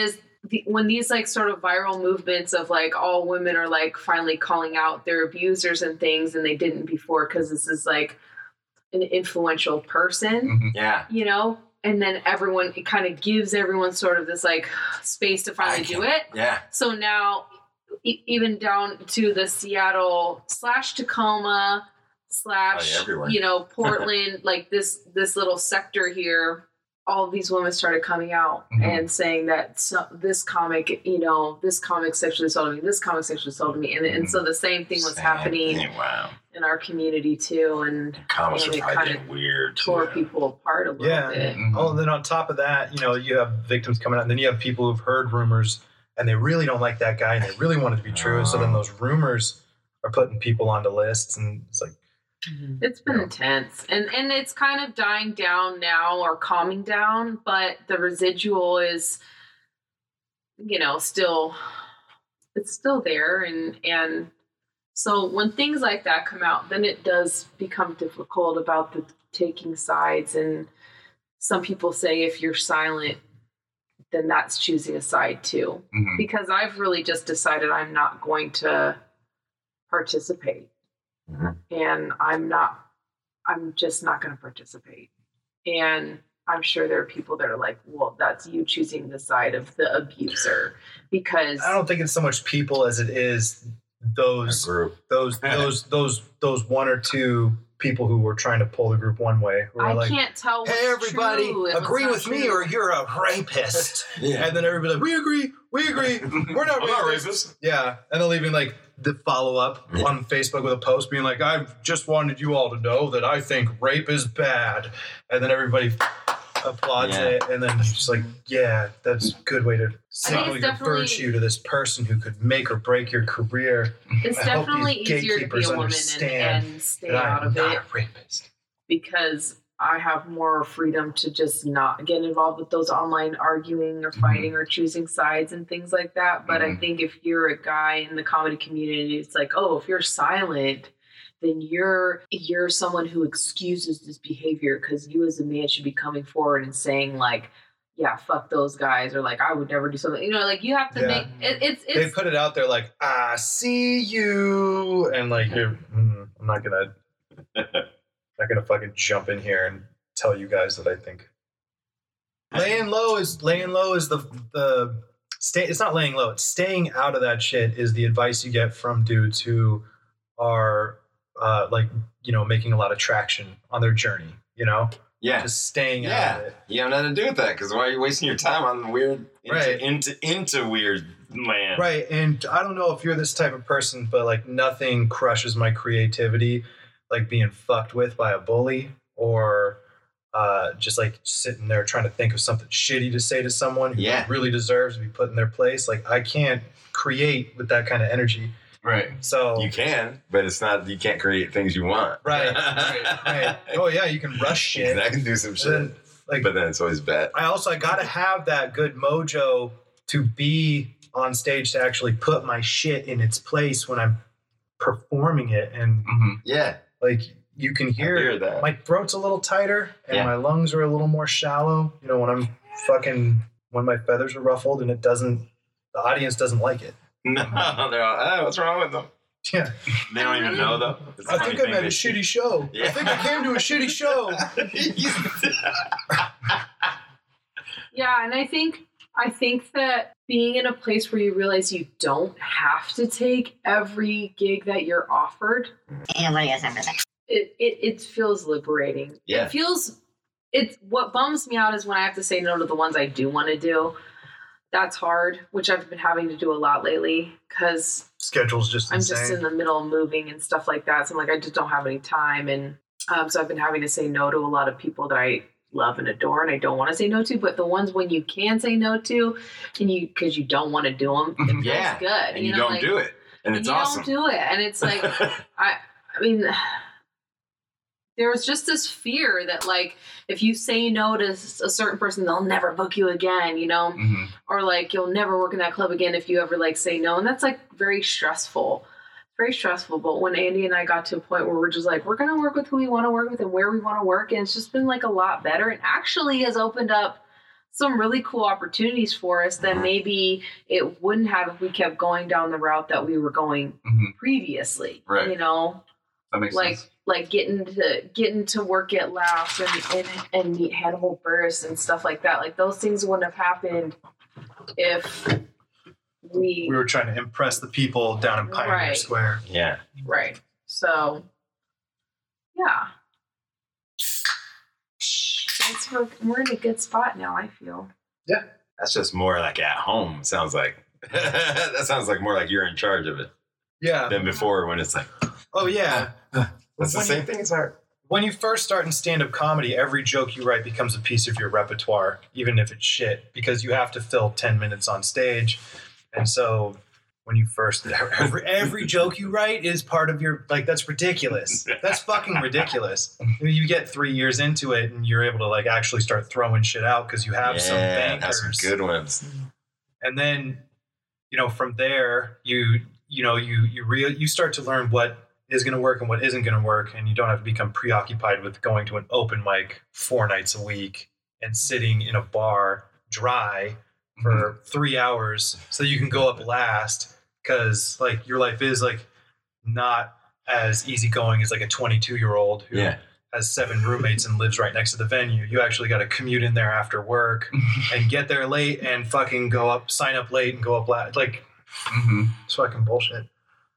Speaker 5: the, when these like sort of viral movements of like all women are like finally calling out their abusers and things, and they didn't before because this is like an influential person,
Speaker 6: Mhm.
Speaker 3: Yeah.
Speaker 5: you know, and then everyone, it kind of gives everyone sort of this like space to finally do it.
Speaker 3: Yeah.
Speaker 5: So now, e- even down to the Seattle slash Tacoma slash,
Speaker 3: Oh, yeah, everywhere.
Speaker 5: you know, Portland, like this this little sector here, all of these women started coming out
Speaker 6: Mhm.
Speaker 5: and saying that so, this comic, you know, this comic sexually assaulted me, this comic sexually assaulted me, and and so the same thing was
Speaker 3: Same
Speaker 5: happening
Speaker 3: thing, Wow.
Speaker 5: in our community too, and
Speaker 3: Comics
Speaker 5: and
Speaker 3: are
Speaker 5: it
Speaker 3: probably
Speaker 5: kind
Speaker 3: getting weird.
Speaker 5: tore
Speaker 3: too.
Speaker 5: people apart a little
Speaker 4: Yeah.
Speaker 5: bit.
Speaker 6: Mhm.
Speaker 4: Oh, and then on top of that, you know, you have victims coming out, and then you have people who've heard rumors and they really don't like that guy and they really want it to be true. So then those rumors are putting people onto lists, and it's like,
Speaker 5: It's been
Speaker 4: Yeah.
Speaker 5: intense, and and it's kind of dying down now or calming down, but the residual is, you know, still, it's still there, and and so when things like that come out, then it does become difficult about the taking sides, and some people say if you're silent, then that's choosing a side too,
Speaker 6: Mhm.
Speaker 5: because I've really just decided I'm not going to participate.
Speaker 3: Mhm.
Speaker 5: And I'm not, I'm just not going to participate. And I'm sure there are people that are like, well, that's you choosing the side of the abuser, because
Speaker 4: I don't think it's so much people as it is
Speaker 3: A
Speaker 4: those
Speaker 3: group.
Speaker 4: those those those those one or two people who were trying to pull the group one way. Who
Speaker 5: I
Speaker 4: are like,
Speaker 5: can't tell what's
Speaker 4: hey, everybody,
Speaker 5: true and what's
Speaker 4: agree
Speaker 5: not
Speaker 4: with me
Speaker 5: true.
Speaker 4: or you're a rapist.
Speaker 3: Yeah.
Speaker 4: And then everybody like, we agree, we agree, we're not
Speaker 3: I'm not
Speaker 4: rapists.
Speaker 3: racist.
Speaker 4: Yeah, and they'll even like the follow up
Speaker 3: Yeah.
Speaker 4: on Facebook with a post being like, I just wanted you all to know that I think rape is bad, and then everybody applauds
Speaker 3: Yeah.
Speaker 4: it, and then you're just like, yeah, that's a good way to signal
Speaker 5: it's
Speaker 4: your
Speaker 5: definitely-
Speaker 4: virtue to this person who could make or break your career.
Speaker 5: It's
Speaker 4: I hope
Speaker 5: definitely
Speaker 4: these
Speaker 5: easier to be
Speaker 4: gatekeepers
Speaker 5: a woman and,
Speaker 4: understand
Speaker 5: and stay
Speaker 4: That
Speaker 5: out
Speaker 4: I'm
Speaker 5: of
Speaker 4: not
Speaker 5: it,
Speaker 4: a rapist.
Speaker 5: because I have more freedom to just not get involved with those online arguing or fighting or choosing sides and things like that. But I
Speaker 6: Mhm.
Speaker 5: think if you're a guy in the comedy community, it's like, oh, if you're silent, then you're you're someone who excuses this behavior, because you as a man should be coming forward and saying like, yeah, fuck those guys, or like I would never do something. You know, like you have to
Speaker 4: Yeah.
Speaker 5: make it, it's
Speaker 4: They
Speaker 5: it's
Speaker 4: put it out there like, I see you, and like, you're, mm, I'm not gonna, not gonna fucking jump in here and tell you guys that I think laying low is laying low is the the stay. It's not laying low. It's staying out of that shit is the advice you get from dudes who are uh, like, you know, making a lot of traction on their journey. You know,
Speaker 3: Yeah.
Speaker 4: just staying out
Speaker 3: Yeah.
Speaker 4: of it.
Speaker 3: You have nothing to do with that, because why are you wasting your time on weird into,
Speaker 4: Right.
Speaker 3: into into weird land?
Speaker 4: Right. And I don't know if you're this type of person, but like nothing crushes my creativity like being fucked with by a bully, or uh, just like sitting there trying to think of something shitty to say to someone who
Speaker 3: Yeah.
Speaker 4: really deserves to be put in their place. Like I can't create with that kind of energy.
Speaker 6: Right.
Speaker 4: So
Speaker 3: You can, but it's not. You can't create things you want.
Speaker 4: Right. right. Oh yeah, you can rush shit.
Speaker 3: I can do some
Speaker 4: And
Speaker 3: shit,
Speaker 4: then, like
Speaker 3: but then it's always bad.
Speaker 4: I also I gotta have that good mojo to be on stage to actually put my shit in its place when I'm performing it, and
Speaker 6: hmm
Speaker 3: Yeah.
Speaker 4: like you can hear,
Speaker 3: hear that.
Speaker 4: my throat's a little tighter and
Speaker 3: Yeah.
Speaker 4: my lungs are a little more shallow. You know, when I'm fucking when my feathers are ruffled and it doesn't, the audience doesn't like it.
Speaker 3: No, they're all, oh, what's wrong with them?
Speaker 4: Yeah,
Speaker 3: They don't even know though. It's a
Speaker 4: I
Speaker 3: funny
Speaker 4: think I'm
Speaker 3: thing
Speaker 4: at a
Speaker 3: they-
Speaker 4: shitty show. I
Speaker 3: Yeah.
Speaker 4: think I came to a shitty show.
Speaker 5: Yeah, and I think I think that being in a place where you realize you don't have to take every gig that you're offered,
Speaker 8: And what do you guys have to say?
Speaker 5: it it, it feels liberating.
Speaker 3: Yeah.
Speaker 5: It feels it's what bums me out is when I have to say no to the ones I do want to do. That's hard, which I've been having to do a lot lately because
Speaker 4: Schedule's just
Speaker 5: I'm
Speaker 4: insane.
Speaker 5: just in the middle of moving and stuff like that. So I'm like, I just don't have any time. And um, so I've been having to say no to a lot of people that I love and adore and I don't want to say no to. But the ones when you can say no to, and you, because you don't want to do them, it feels
Speaker 3: Yeah.
Speaker 5: good.
Speaker 3: And you,
Speaker 5: know,
Speaker 3: don't
Speaker 5: like,
Speaker 3: do it, and it's
Speaker 5: you
Speaker 3: awesome.
Speaker 5: don't do it. And it's like, I, I mean, there was just this fear that like, if you say no to a certain person, they'll never book you again, you know?
Speaker 6: hmm
Speaker 5: Or like you'll never work in that club again if you ever like say no, and that's like very stressful very stressful. But when Andy and I got to a point where we're just like, we're gonna work with who we want to work with and where we want to work, and it's just been like a lot better, and actually has opened up some really cool opportunities for us that maybe it wouldn't have if we kept going down the route that we were going
Speaker 6: Mhm.
Speaker 5: previously.
Speaker 6: Right.
Speaker 5: You know,
Speaker 6: That makes
Speaker 5: like
Speaker 6: sense.
Speaker 5: like getting to getting to work at Laughs and, and and meet Hannibal Buress and stuff like that. Like those things wouldn't have happened if we
Speaker 4: We were trying to impress the people down in Pioneer
Speaker 5: Right.
Speaker 4: Square.
Speaker 3: Yeah.
Speaker 5: right. So yeah. That's we're, we're in a good spot now, I feel.
Speaker 3: That's just more like at home. Sounds like that sounds like more like you're in charge of it
Speaker 4: Yeah.
Speaker 3: than before when it's like
Speaker 4: Oh yeah.
Speaker 3: that's the
Speaker 4: When
Speaker 3: same
Speaker 4: you-
Speaker 3: thing as art.
Speaker 4: When you first start in stand-up comedy, every joke you write becomes a piece of your repertoire, even if it's shit, because you have to fill ten minutes on stage. And so when you first every, every joke you write is part of your, like, that's ridiculous. That's fucking ridiculous. You get three years into it and you're able to like actually start throwing shit out because you have some
Speaker 3: Yeah,
Speaker 4: bankers.
Speaker 3: have some good ones.
Speaker 4: And then, you know, from there, you you know, you you real you start to learn what is going to work and what isn't going to work, and you don't have to become preoccupied with going to an open mic four nights a week and sitting in a bar dry for three hours so you can go up last, because like your life is like not as easygoing as like a twenty-two year old who
Speaker 3: Yeah.
Speaker 4: has seven roommates and lives right next to the venue. You actually got to commute in there after work and get there late and fucking go up, sign up late and go up last. Like,
Speaker 6: hmm
Speaker 4: it's fucking bullshit.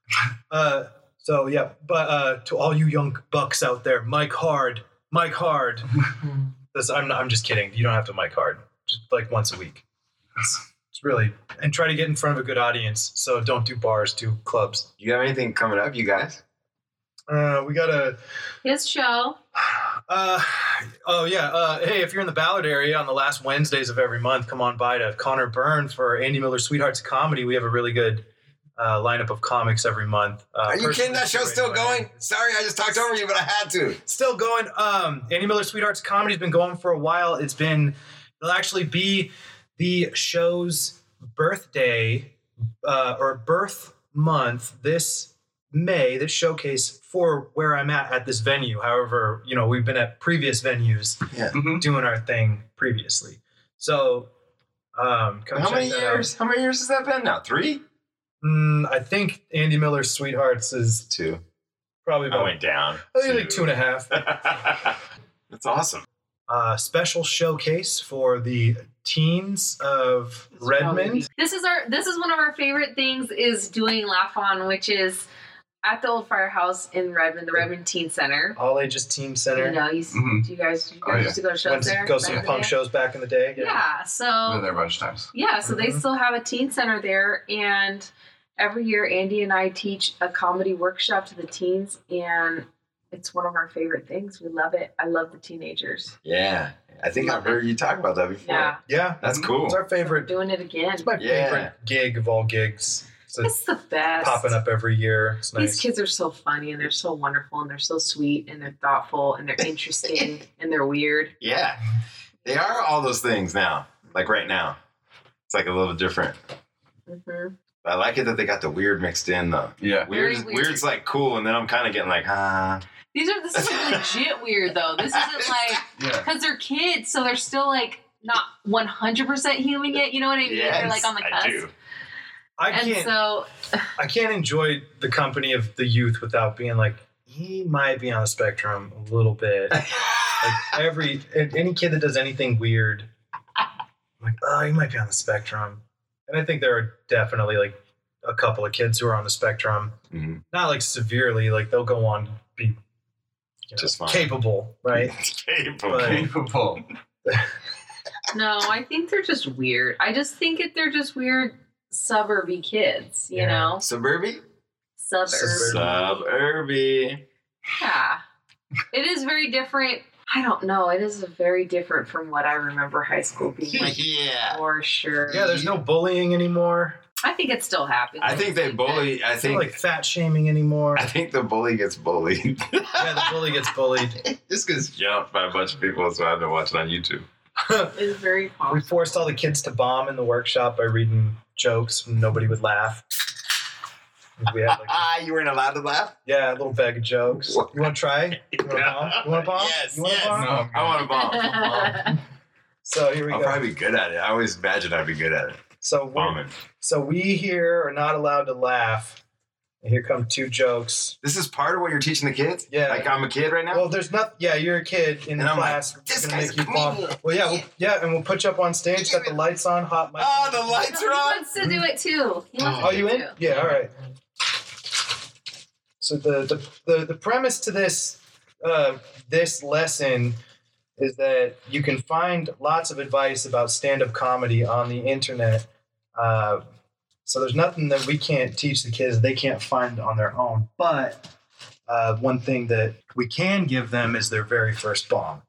Speaker 4: Uh, so yeah, but uh, to all you young bucks out there, mic hard, mic hard. This, I'm not, I'm just kidding. You don't have to mic hard. Just like once a week. It's, it's really, and try to get in front of a good audience. So don't do bars, do clubs.
Speaker 3: You have anything coming up, you guys?
Speaker 4: Uh, we gotta.
Speaker 5: His show.
Speaker 4: Uh, oh yeah. Uh, hey, if you're in the Ballard area on the last Wednesdays of every month, come on by to Connor Byrne for Andy Miller Sweethearts Comedy. We have a really good uh, lineup of comics every month. Uh,
Speaker 3: Are you kidding? That
Speaker 4: personally
Speaker 3: show's still
Speaker 4: curated by
Speaker 3: going? Sorry, I just talked over you, but I had to.
Speaker 4: Still going. Um, Andy Miller Sweethearts Comedy's been going for a while. It's been, it'll actually be the show's birthday uh, or birth month this May, this showcase for where I'm at at this venue. However, you know, we've been at previous venues
Speaker 6: hmm
Speaker 4: doing our thing previously. So, um, come
Speaker 3: How
Speaker 4: check
Speaker 3: many
Speaker 4: that
Speaker 3: years? How many years has that been now? Three?
Speaker 4: out. Mm, I think Andy Miller Sweethearts is
Speaker 3: Two.
Speaker 4: probably
Speaker 3: I
Speaker 4: about
Speaker 3: went down.
Speaker 4: I think like two and a half.
Speaker 3: That's awesome.
Speaker 4: Uh, special showcase for the teens of Redmond.
Speaker 5: This is our this is one of our favorite things is doing Laugh On, which is at the old firehouse in Redmond, the Redmond Teen Center.
Speaker 4: All ages teen
Speaker 5: You
Speaker 4: center.
Speaker 5: know, you,
Speaker 6: Mhm.
Speaker 5: do you guys, you
Speaker 6: Oh,
Speaker 5: guys
Speaker 6: yeah.
Speaker 5: used to go to shows
Speaker 4: Went to
Speaker 5: there?
Speaker 4: go
Speaker 5: back
Speaker 4: see
Speaker 5: in the
Speaker 4: punk
Speaker 5: day?
Speaker 4: shows back in the day.
Speaker 5: Yeah, so
Speaker 6: Been there a bunch of times.
Speaker 5: yeah, so they
Speaker 4: Mhm.
Speaker 5: still have a teen center there, and every year Andy and I teach a comedy workshop to the teens, and it's one of our favorite things. We love it. I love the teenagers.
Speaker 3: Yeah. I think I've heard you talk about that before.
Speaker 5: Yeah,
Speaker 4: Yeah,
Speaker 3: That's
Speaker 6: Mhm.
Speaker 3: cool.
Speaker 4: it's our
Speaker 5: we're
Speaker 4: favorite.
Speaker 5: doing it again.
Speaker 4: It's my
Speaker 3: Yeah.
Speaker 4: favorite gig of all gigs. So it's
Speaker 5: It's the best.
Speaker 4: popping up every year. It's
Speaker 5: These
Speaker 4: nice.
Speaker 5: kids are so funny, and they're so wonderful, and they're so sweet, and they're thoughtful, and they're interesting, and they're weird.
Speaker 3: Yeah. They are all those things now. Like right now. It's like a little different.
Speaker 5: hmm
Speaker 3: I like it that they got the weird mixed in though.
Speaker 6: Yeah.
Speaker 3: Weird,
Speaker 5: Very weird.
Speaker 3: weird's like cool, and then I'm kind of getting like, ah.
Speaker 5: These are this is like legit weird though. This isn't like
Speaker 6: Yeah.
Speaker 5: because they're kids, so they're still like not one hundred percent human yet. You know what I mean? they're like on the
Speaker 3: I
Speaker 5: cusp.
Speaker 3: do.
Speaker 4: I
Speaker 5: And
Speaker 4: can't.
Speaker 5: so
Speaker 4: I can't enjoy the company of the youth without being like, he might be on the spectrum a little bit. Like every any kid that does anything weird, I'm like, oh, he might be on the spectrum. And I think there are definitely like a couple of kids who are on the spectrum,
Speaker 3: Mhm.
Speaker 4: not like severely, like they'll go on to be you know,
Speaker 3: Just fine.
Speaker 4: capable, right?
Speaker 3: Capable.
Speaker 4: But-
Speaker 6: Capable.
Speaker 5: no, I think they're just weird. I just think that they're just weird suburby kids. You
Speaker 4: Yeah.
Speaker 5: know,
Speaker 3: Suburby?
Speaker 5: suburb.
Speaker 4: Suburb.
Speaker 3: Suburby.
Speaker 5: Yeah, it is very different. I don't know. It is very different from what I remember high school being like.
Speaker 3: Yeah.
Speaker 5: For sure.
Speaker 4: Yeah, there's no bullying anymore.
Speaker 5: I think it still happens.
Speaker 3: I think they
Speaker 5: that-
Speaker 3: bully. I
Speaker 4: There's no
Speaker 3: think.
Speaker 4: like fat shaming anymore.
Speaker 3: I think the bully gets bullied.
Speaker 4: Yeah, the bully gets bullied.
Speaker 3: This gets jumped by a bunch of people, so I've been watching on YouTube.
Speaker 5: It's very
Speaker 4: We
Speaker 5: possible.
Speaker 4: forced all the kids to bomb in the workshop by reading jokes and nobody would laugh. We had like,
Speaker 3: Ah, you weren't allowed to laugh?
Speaker 4: yeah, a little bag of jokes. You want to try? You want a bomb? You want a bomb?
Speaker 3: Yes,
Speaker 4: You want
Speaker 3: yes.
Speaker 4: a bomb?
Speaker 6: No.
Speaker 3: I want a bomb.
Speaker 4: So here we
Speaker 3: I'll
Speaker 4: go.
Speaker 3: probably be good at it. I always imagine I'd be good at it.
Speaker 4: So we're,
Speaker 3: Bombing.
Speaker 4: so we here are not allowed to laugh. And here come two jokes.
Speaker 3: This is part of what you're teaching the kids?
Speaker 4: Yeah.
Speaker 3: Like I'm a kid right now?
Speaker 4: Well, there's not. Yeah, you're a kid in
Speaker 3: And
Speaker 4: the
Speaker 3: I'm like,
Speaker 4: class. We're
Speaker 3: this
Speaker 4: gonna
Speaker 3: guy's
Speaker 4: make you
Speaker 3: a
Speaker 4: bomb.
Speaker 3: comedian.
Speaker 4: Well, yeah, we'll, yeah, and we'll put you up on stage. Got the lights on, hot mic.
Speaker 3: Oh, the lights
Speaker 2: He
Speaker 3: are on?
Speaker 2: wants to do it too. He wants
Speaker 4: Oh,
Speaker 2: to do
Speaker 4: you
Speaker 2: it
Speaker 4: in?
Speaker 2: too.
Speaker 4: Yeah, all right. So the the the, the premise to this uh, this lesson is that you can find lots of advice about stand-up comedy on the internet. Uh, so there's nothing that we can't teach the kids that they can't find on their own. But uh, one thing that we can give them is their very first bomb.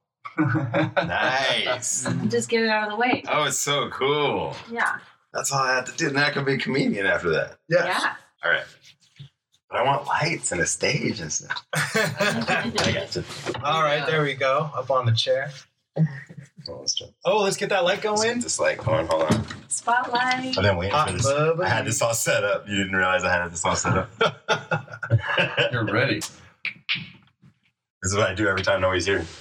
Speaker 3: Nice.
Speaker 2: Just get it out of the way.
Speaker 3: Oh, it's so cool.
Speaker 2: Yeah.
Speaker 3: That's all I have to do. Then I can be a comedian after that.
Speaker 4: Yes.
Speaker 2: Yeah.
Speaker 3: All right. But I want lights and a stage and stuff. I got you.
Speaker 4: All right, there we go. Up on the chair.
Speaker 3: Well, let's try.
Speaker 4: Oh, let's get that light
Speaker 3: Let's get
Speaker 4: going.
Speaker 3: this light going. Hold on.
Speaker 2: Spotlight.
Speaker 3: I've been waiting
Speaker 4: Hot
Speaker 3: for this.
Speaker 4: bubba.
Speaker 3: I had this all set up. You didn't realize I had this all set up.
Speaker 6: You're ready.
Speaker 3: This is what I do every time nobody's here.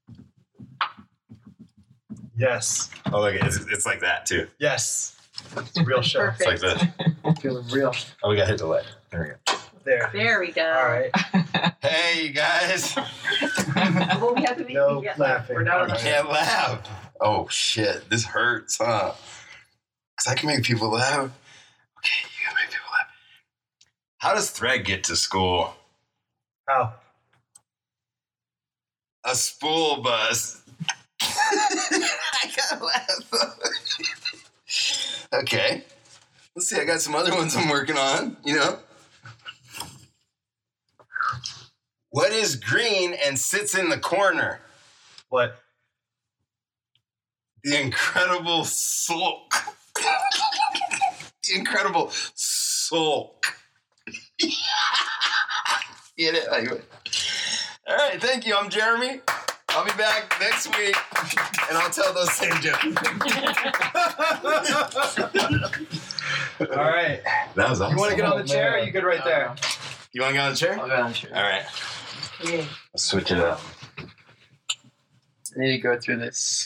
Speaker 4: Yes.
Speaker 3: Oh, look, it's, it's like that too.
Speaker 4: Yes. It's a real show.
Speaker 3: It's like this.
Speaker 4: Feeling real.
Speaker 3: Oh, we got to hit the light. There we go.
Speaker 4: There.
Speaker 2: There we go.
Speaker 4: All right.
Speaker 3: Hey, you guys.
Speaker 2: Well, we have to be
Speaker 4: No
Speaker 2: we get-
Speaker 4: laughing.
Speaker 2: We're not on
Speaker 3: You
Speaker 2: the
Speaker 3: can't laugh. Oh, shit. This hurts, huh? Because I can make people laugh. Okay, you can make people laugh. How does Thread get to school?
Speaker 4: How?
Speaker 3: A spool bus. I gotta laugh. Okay. Let's see. I got some other ones I'm working on, you know? What is green and sits in the corner?
Speaker 4: What?
Speaker 3: The Incredible Sulk. The Incredible Sulk. Get it? Like, all right, thank you. I'm Jeremy. I'll be back next week, and I'll tell those same jokes.
Speaker 4: All right.
Speaker 3: That was awesome.
Speaker 4: You want to get on the chair? Or are you good right there?
Speaker 3: You want to get on the chair?
Speaker 1: I'll go on sure.
Speaker 3: All right.
Speaker 1: Yeah.
Speaker 3: Let's switch it up.
Speaker 1: I need to go through this.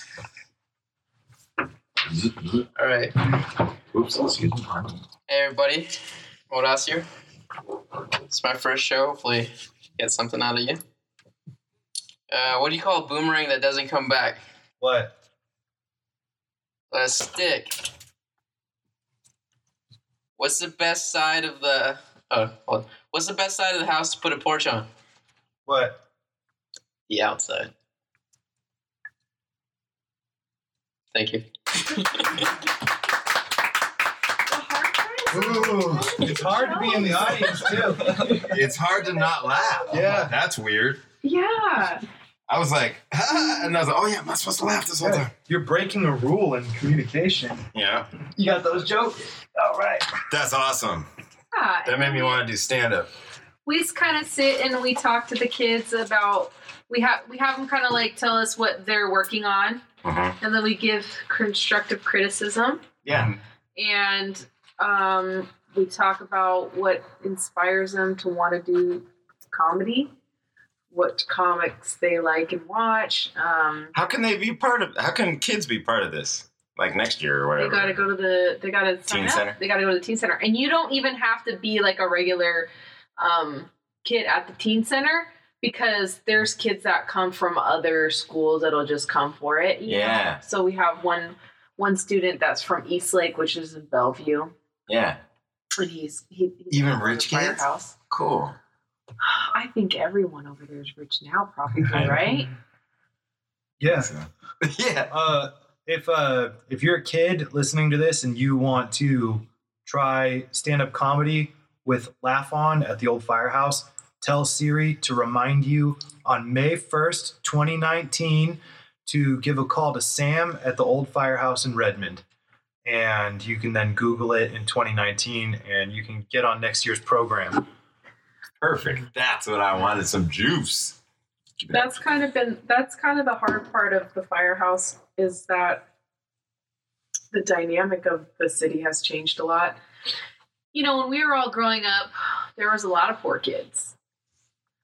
Speaker 1: All right.
Speaker 3: Oops, excuse me.
Speaker 1: Hey everybody, Modas here. It's my first show. Hopefully, get something out of you. Uh, what do you call a boomerang that doesn't come back?
Speaker 4: What?
Speaker 1: A stick. What's the best side of the? Oh, hold on. What's the best side of the house to put a porch on?
Speaker 4: What?
Speaker 1: The outside. Thank you.
Speaker 4: Ooh, it's hard to be in the audience too.
Speaker 3: It's hard to not laugh.
Speaker 4: Yeah.
Speaker 3: That's weird.
Speaker 2: Yeah.
Speaker 3: I was like, ah, and I was like, oh yeah, I'm not supposed to laugh this whole
Speaker 4: Yeah.
Speaker 3: time.
Speaker 4: You're breaking a rule in communication.
Speaker 3: Yeah.
Speaker 4: You got those jokes? All right.
Speaker 3: That's awesome.
Speaker 2: Yeah.
Speaker 3: That made me want to do stand up.
Speaker 2: We just kind of sit and we talk to the kids about. We have we have them kind of like tell us what they're working on,
Speaker 3: Mm-hmm.
Speaker 2: and then we give constructive criticism,
Speaker 3: Yeah.
Speaker 2: and um, we talk about what inspires them to want to do comedy, what comics they like and watch. Um,
Speaker 3: How can they be part of? How can kids be part of this? Like next year or
Speaker 2: they
Speaker 3: whatever.
Speaker 2: got to go to the. They got to sign
Speaker 3: Teen
Speaker 2: up.
Speaker 3: center?
Speaker 2: They got to go to the teen center, and you don't even have to be like a regular um, kid at the teen center. Because there's kids that come from other schools that'll just come for it. you
Speaker 3: Yeah.
Speaker 2: know? So we have one one student that's from Eastlake, which is in Bellevue,
Speaker 3: Yeah.
Speaker 2: and he's he, he's
Speaker 3: Even
Speaker 2: from the
Speaker 3: rich kids?
Speaker 2: Firehouse.
Speaker 3: Cool.
Speaker 2: I think everyone over there is rich now, probably,
Speaker 3: I know.
Speaker 2: right?
Speaker 4: Yeah.
Speaker 3: Yeah.
Speaker 4: Uh, if uh, if you're a kid listening to this and you want to try stand-up comedy with Laugh On at the old Firehouse, tell Siri to remind you on May first, twenty nineteen, to give a call to Sam at the old Firehouse in Redmond. And you can then Google it in twenty nineteen and you can get on next year's program.
Speaker 3: Perfect. That's what I wanted. Some juice.
Speaker 2: That's kind of been that's kind of the hard part of the Firehouse is that the dynamic of the city has changed a lot. You know, when we were all growing up, there was a lot of poor kids.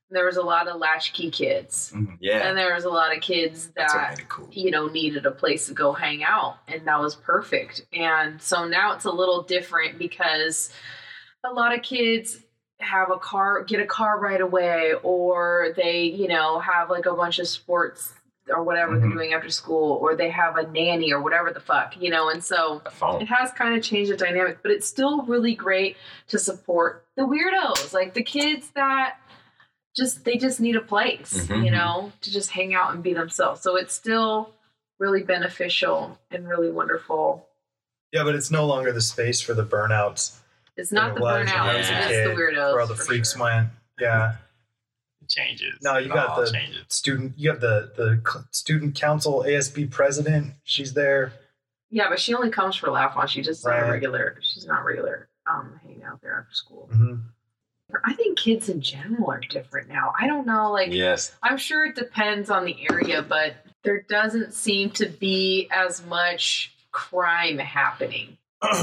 Speaker 5: there was a lot of latchkey kids.
Speaker 3: Yeah.
Speaker 5: And there was a lot of kids
Speaker 3: That's
Speaker 5: that,
Speaker 3: really cool.
Speaker 5: you know, needed a place to go hang out. And that was perfect. And so now it's a little different because a lot of kids have a car, get a car right away, or they, you know, have like a bunch of sports or whatever
Speaker 6: Mhm.
Speaker 5: they're doing after school, or they have a nanny or whatever the fuck, you know. And so
Speaker 3: A phone.
Speaker 5: it has kind of changed the dynamic, but it's still really great to support the weirdos, like the kids that just, they just need a place,
Speaker 3: Mhm.
Speaker 5: you know, to just hang out and be themselves. So it's still really beneficial and really wonderful.
Speaker 4: Yeah, but it's no longer the space for the burnouts.
Speaker 5: It's not
Speaker 4: It
Speaker 5: the
Speaker 4: was when
Speaker 5: burnout,
Speaker 3: I was a
Speaker 5: it's
Speaker 4: kid,
Speaker 5: the weirdos.
Speaker 4: Where all the
Speaker 5: for
Speaker 4: freaks
Speaker 5: sure.
Speaker 4: went. Yeah.
Speaker 3: It changes.
Speaker 4: No, you
Speaker 3: It
Speaker 4: got
Speaker 3: all
Speaker 4: the
Speaker 3: changes.
Speaker 4: student. You have the the c- student council A S B president. She's there.
Speaker 5: Yeah, but she only comes for laugh on. She just not
Speaker 4: Right.
Speaker 5: a regular. She's not regular. Um, hanging out there after school.
Speaker 4: hmm
Speaker 5: I think kids in general are different now. I don't know, like
Speaker 3: Yes.
Speaker 5: I'm sure it depends on the area, but there doesn't seem to be as much crime happening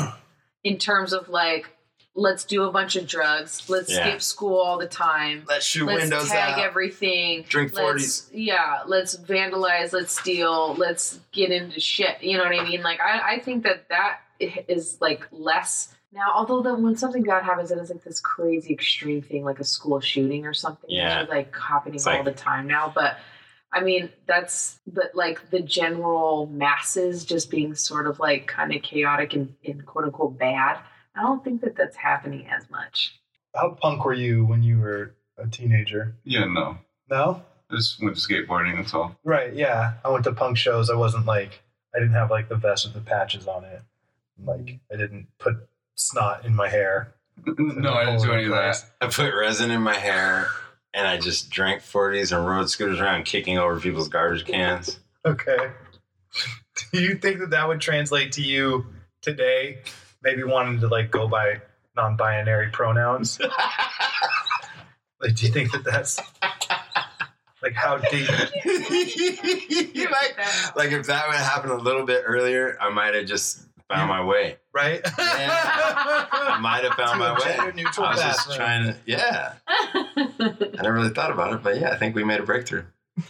Speaker 5: in terms of like, let's do a bunch of drugs, let's
Speaker 3: Yeah.
Speaker 5: skip school all the time,
Speaker 3: Let's shoot
Speaker 5: let's
Speaker 3: windows
Speaker 5: tag
Speaker 3: out.
Speaker 5: everything,
Speaker 3: Drink
Speaker 5: let's,
Speaker 3: forties.
Speaker 5: yeah, let's vandalize, let's steal, let's get into shit. You know what I mean? Like, I, I think that that is like less now. Although that when something bad happens, it is like this crazy extreme thing, like a school shooting or something.
Speaker 3: Yeah.
Speaker 5: Which is like happening
Speaker 3: It's
Speaker 5: all
Speaker 3: like-
Speaker 5: the time now. But I mean, that's but like the general masses just being sort of like kind of chaotic and, and quote unquote bad. I don't think that that's happening as much.
Speaker 4: How punk were you when you were a teenager?
Speaker 6: Yeah, no.
Speaker 4: No.
Speaker 6: I just went to skateboarding, that's all.
Speaker 4: Right. Yeah. I went to punk shows. I wasn't like I didn't have like the vest with the patches on it. Like I didn't put snot in my hair.
Speaker 6: No, I didn't do any of that.
Speaker 3: I put resin in my hair and I just drank forties and rode scooters around kicking over people's garbage cans.
Speaker 4: Okay. Do you think that that would translate to you today? Maybe wanting to like go by non-binary pronouns. Like, do you think that that's like how deep?
Speaker 3: like, like if that would happen a little bit earlier, I might have just found my way.
Speaker 4: Right?
Speaker 3: I might have found my way.
Speaker 4: Gender-neutral
Speaker 3: I was just
Speaker 4: bathroom.
Speaker 3: trying to, yeah. I never really thought about it, but yeah, I think we made a breakthrough.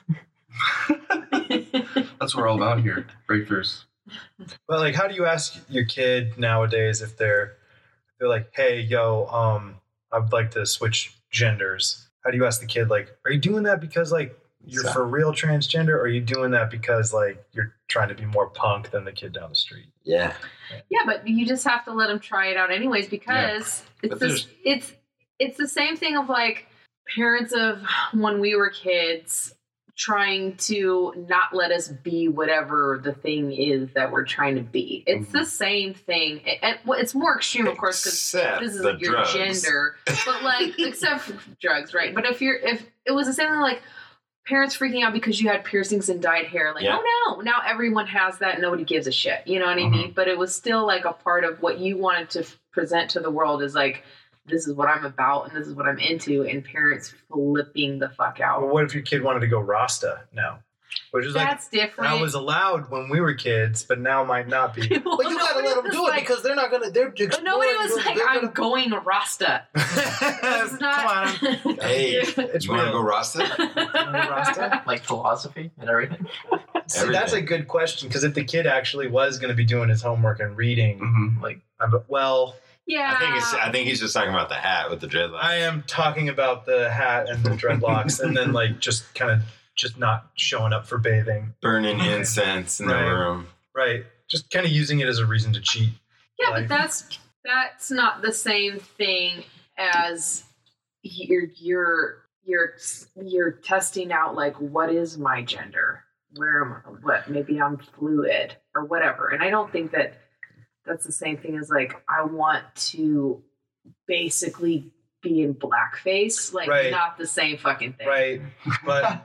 Speaker 6: That's what we're all about here. Breakthroughs.
Speaker 4: But like, how do you ask your kid nowadays if they're they're like, hey, yo, um, I'd like to switch genders? How do you ask the kid, like, are you doing that because like you're
Speaker 3: So-
Speaker 4: for real transgender, or are you doing that because like you're trying to be more punk than the kid down the street?
Speaker 3: Yeah.
Speaker 5: Yeah, but you just have to let them try it out anyways because it's
Speaker 3: But
Speaker 5: this, it's it's the same thing of like parents of when we were kids trying to not let us be whatever the thing is that we're trying to be. It's the same thing. And and, well, it's more extreme, of course, because
Speaker 3: Except
Speaker 5: this is
Speaker 3: the
Speaker 5: your
Speaker 3: drugs.
Speaker 5: gender. But like, except for drugs, right? But if you're if it was the same thing, like parents freaking out because you had piercings and dyed hair, like,
Speaker 3: Yeah.
Speaker 5: oh no, now everyone has that, nobody gives a shit. You know what I mean? But it was still like a part of what you wanted to f- present to the world is like, this is what I'm about and this is what I'm into, and parents flipping the fuck
Speaker 4: Well,
Speaker 5: out.
Speaker 4: what if your kid wanted to go Rasta now? Which is like
Speaker 5: That's different.
Speaker 4: that was allowed when we were kids, but now might not be.
Speaker 5: Well,
Speaker 4: But you gotta let them
Speaker 5: nobody
Speaker 4: do
Speaker 5: was
Speaker 4: it
Speaker 5: like-
Speaker 4: because they're not gonna. They're
Speaker 5: But nobody was
Speaker 4: exploring,
Speaker 5: like,
Speaker 4: they're
Speaker 5: I'm
Speaker 4: gonna-
Speaker 5: going Rasta. It's not.
Speaker 4: Come on.
Speaker 3: Hey,
Speaker 4: It's
Speaker 3: you want to
Speaker 4: real.
Speaker 3: go Rasta?
Speaker 4: Rasta?
Speaker 1: Like philosophy and everything.
Speaker 4: See, that's a good question because if the kid actually was going to be doing his homework and reading,
Speaker 6: Mm-hmm.
Speaker 1: Like,
Speaker 4: I'm, well,
Speaker 5: Yeah.
Speaker 3: I think it's. I think he's just talking about the hat with the dreadlocks.
Speaker 4: I am talking about the hat and the dreadlocks, and then like just kind of just not showing up for bathing,
Speaker 3: Burning incense in
Speaker 4: Right.
Speaker 3: the room.
Speaker 4: right? Just kind of using it as a reason to cheat.
Speaker 5: Yeah,
Speaker 4: Like-
Speaker 5: but that's that's not the same thing as you're you're you're you're testing out like what is my gender? Where am I? What maybe I'm fluid or whatever. And I don't think that that's the same thing as like I want to basically be in blackface. Like
Speaker 4: Right.
Speaker 5: not the same fucking thing.
Speaker 4: Right, but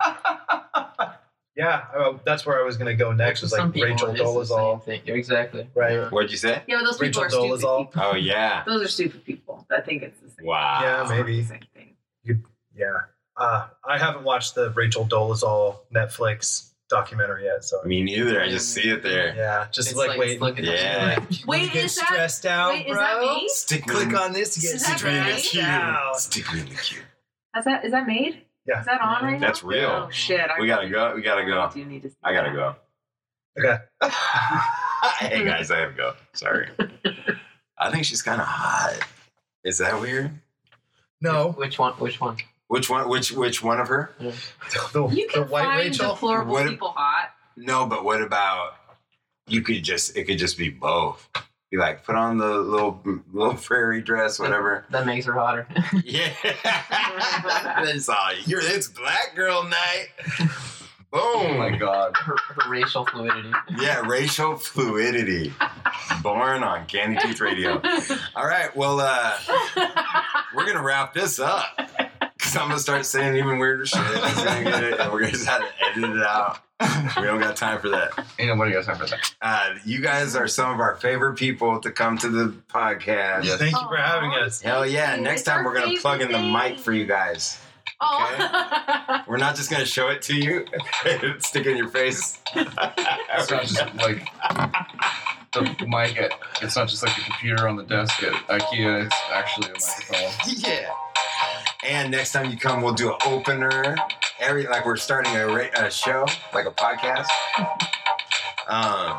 Speaker 4: yeah, uh, that's where I was going to go next. Was
Speaker 1: Some
Speaker 4: like
Speaker 1: people,
Speaker 4: Rachel
Speaker 1: it is the
Speaker 4: Dolezal,
Speaker 1: same thing. Exactly.
Speaker 4: Right.
Speaker 1: Yeah.
Speaker 3: What'd you say?
Speaker 5: Yeah, but those people
Speaker 4: Rachel
Speaker 5: are stupid
Speaker 4: Dolezal.
Speaker 5: people.
Speaker 3: Oh yeah.
Speaker 5: Those are stupid people. I think it's the same.
Speaker 3: Wow.
Speaker 4: Yeah,
Speaker 5: It's not
Speaker 4: maybe.
Speaker 5: the same thing.
Speaker 4: Yeah, uh, I haven't watched the Rachel Dolezal Netflix documentary yet, so
Speaker 3: Me neither. I just see it there.
Speaker 4: yeah, just
Speaker 1: It's
Speaker 4: like,
Speaker 1: like
Speaker 4: wait,
Speaker 1: looking at you
Speaker 3: Yeah.
Speaker 1: like,
Speaker 4: when you
Speaker 5: Wait,
Speaker 4: get
Speaker 5: is that-
Speaker 4: stressed out,
Speaker 5: Wait, is
Speaker 4: bro.
Speaker 5: that me?
Speaker 3: Stick me
Speaker 4: Click
Speaker 3: in,
Speaker 4: on this to get
Speaker 5: Is that
Speaker 3: stick me in the
Speaker 5: right?
Speaker 3: queue.
Speaker 4: stressed out.
Speaker 3: Stick me in the queue.
Speaker 5: Has that is that made?
Speaker 2: Is that on right now?
Speaker 3: That's real.
Speaker 2: Oh shit! I
Speaker 3: We gotta
Speaker 2: really-
Speaker 3: go. We gotta
Speaker 2: I
Speaker 3: go.
Speaker 2: do need to see
Speaker 3: I gotta
Speaker 2: that.
Speaker 3: go.
Speaker 4: Okay.
Speaker 3: Hey guys, I gotta go. Sorry. I think she's kind of hot. Is that weird?
Speaker 4: No.
Speaker 1: Which one? Which one?
Speaker 3: Which one? Which which one of her?
Speaker 4: The,
Speaker 2: You
Speaker 4: the
Speaker 2: can
Speaker 4: white
Speaker 2: find
Speaker 4: Rachel?
Speaker 2: deplorable
Speaker 3: What-
Speaker 2: people hot.
Speaker 3: No, but what about you could just it could just be both. Be like, put on the little little prairie dress, whatever.
Speaker 1: That makes her hotter.
Speaker 3: Yeah. That's all. You're it's black girl night. Boom.
Speaker 6: Oh my god.
Speaker 1: her, her racial fluidity.
Speaker 3: Yeah, racial fluidity. Born on Candy Tooth Radio. All right, well, uh, we're gonna wrap this up because I'm gonna start saying even weirder shit. It's gonna get it, and we're gonna just have to edit it out. We don't got time for that.
Speaker 6: Ain't nobody got time for that.
Speaker 3: Uh, you guys are some of our favorite people to come to the podcast.
Speaker 6: Yes.
Speaker 4: Thank you for having us.
Speaker 3: Hell yeah!
Speaker 2: It's
Speaker 3: Next time
Speaker 2: our
Speaker 3: we're gonna plug in the
Speaker 2: favorite
Speaker 3: mic
Speaker 2: thing.
Speaker 3: for you guys.
Speaker 2: Oh.
Speaker 3: We're not just gonna show it to you, stick it in your face.
Speaker 6: It's not just like the mic at, it's not just like the computer on the desk at IKEA, it's actually a microphone.
Speaker 3: Yeah. And next time you come, we'll do an opener. Every like we're starting a, ra- a show, like a podcast. Um,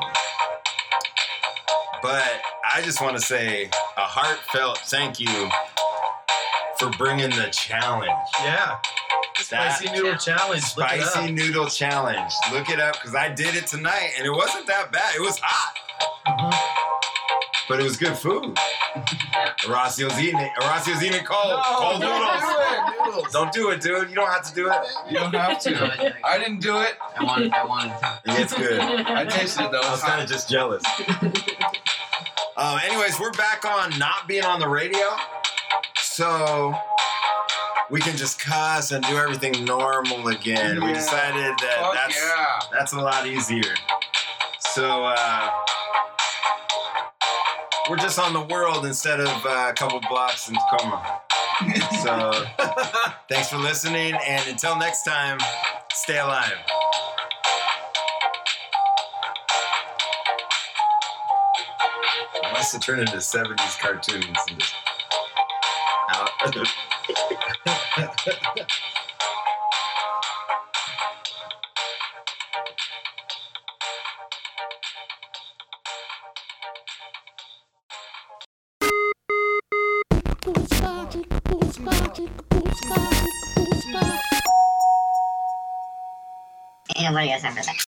Speaker 3: but I just want to say a heartfelt thank you for bringing the challenge.
Speaker 4: Yeah.
Speaker 3: That
Speaker 4: Spicy noodle challenge. Look it
Speaker 3: spicy
Speaker 4: up.
Speaker 3: noodle challenge. Look it up because I did it tonight and it wasn't that bad. It was hot,
Speaker 4: Mhm.
Speaker 3: but it was good food. Horacio's eating it. Horacio's eating it cold. cold
Speaker 6: don't
Speaker 3: noodles.
Speaker 6: do it, noodles.
Speaker 3: Don't do it, dude. You don't have to do it.
Speaker 6: You don't have to. I didn't do it.
Speaker 1: I wanted. I wanted to.
Speaker 3: Yeah, it's good.
Speaker 6: I tasted it though.
Speaker 3: I
Speaker 6: It
Speaker 3: was
Speaker 6: was
Speaker 3: kind of
Speaker 6: hot.
Speaker 3: just jealous. Um, anyways, we're back on not being on the radio, so we can just cuss and do everything normal again. We
Speaker 6: Yeah.
Speaker 3: decided that
Speaker 6: Fuck
Speaker 3: that's
Speaker 6: yeah.
Speaker 3: that's a lot easier. So uh, we're just on the world instead of uh, a couple blocks in Tacoma. So thanks for listening, and until next time, stay alive. I must have turned into seventies cartoons and just out.
Speaker 8: Ain't nobody got time for that.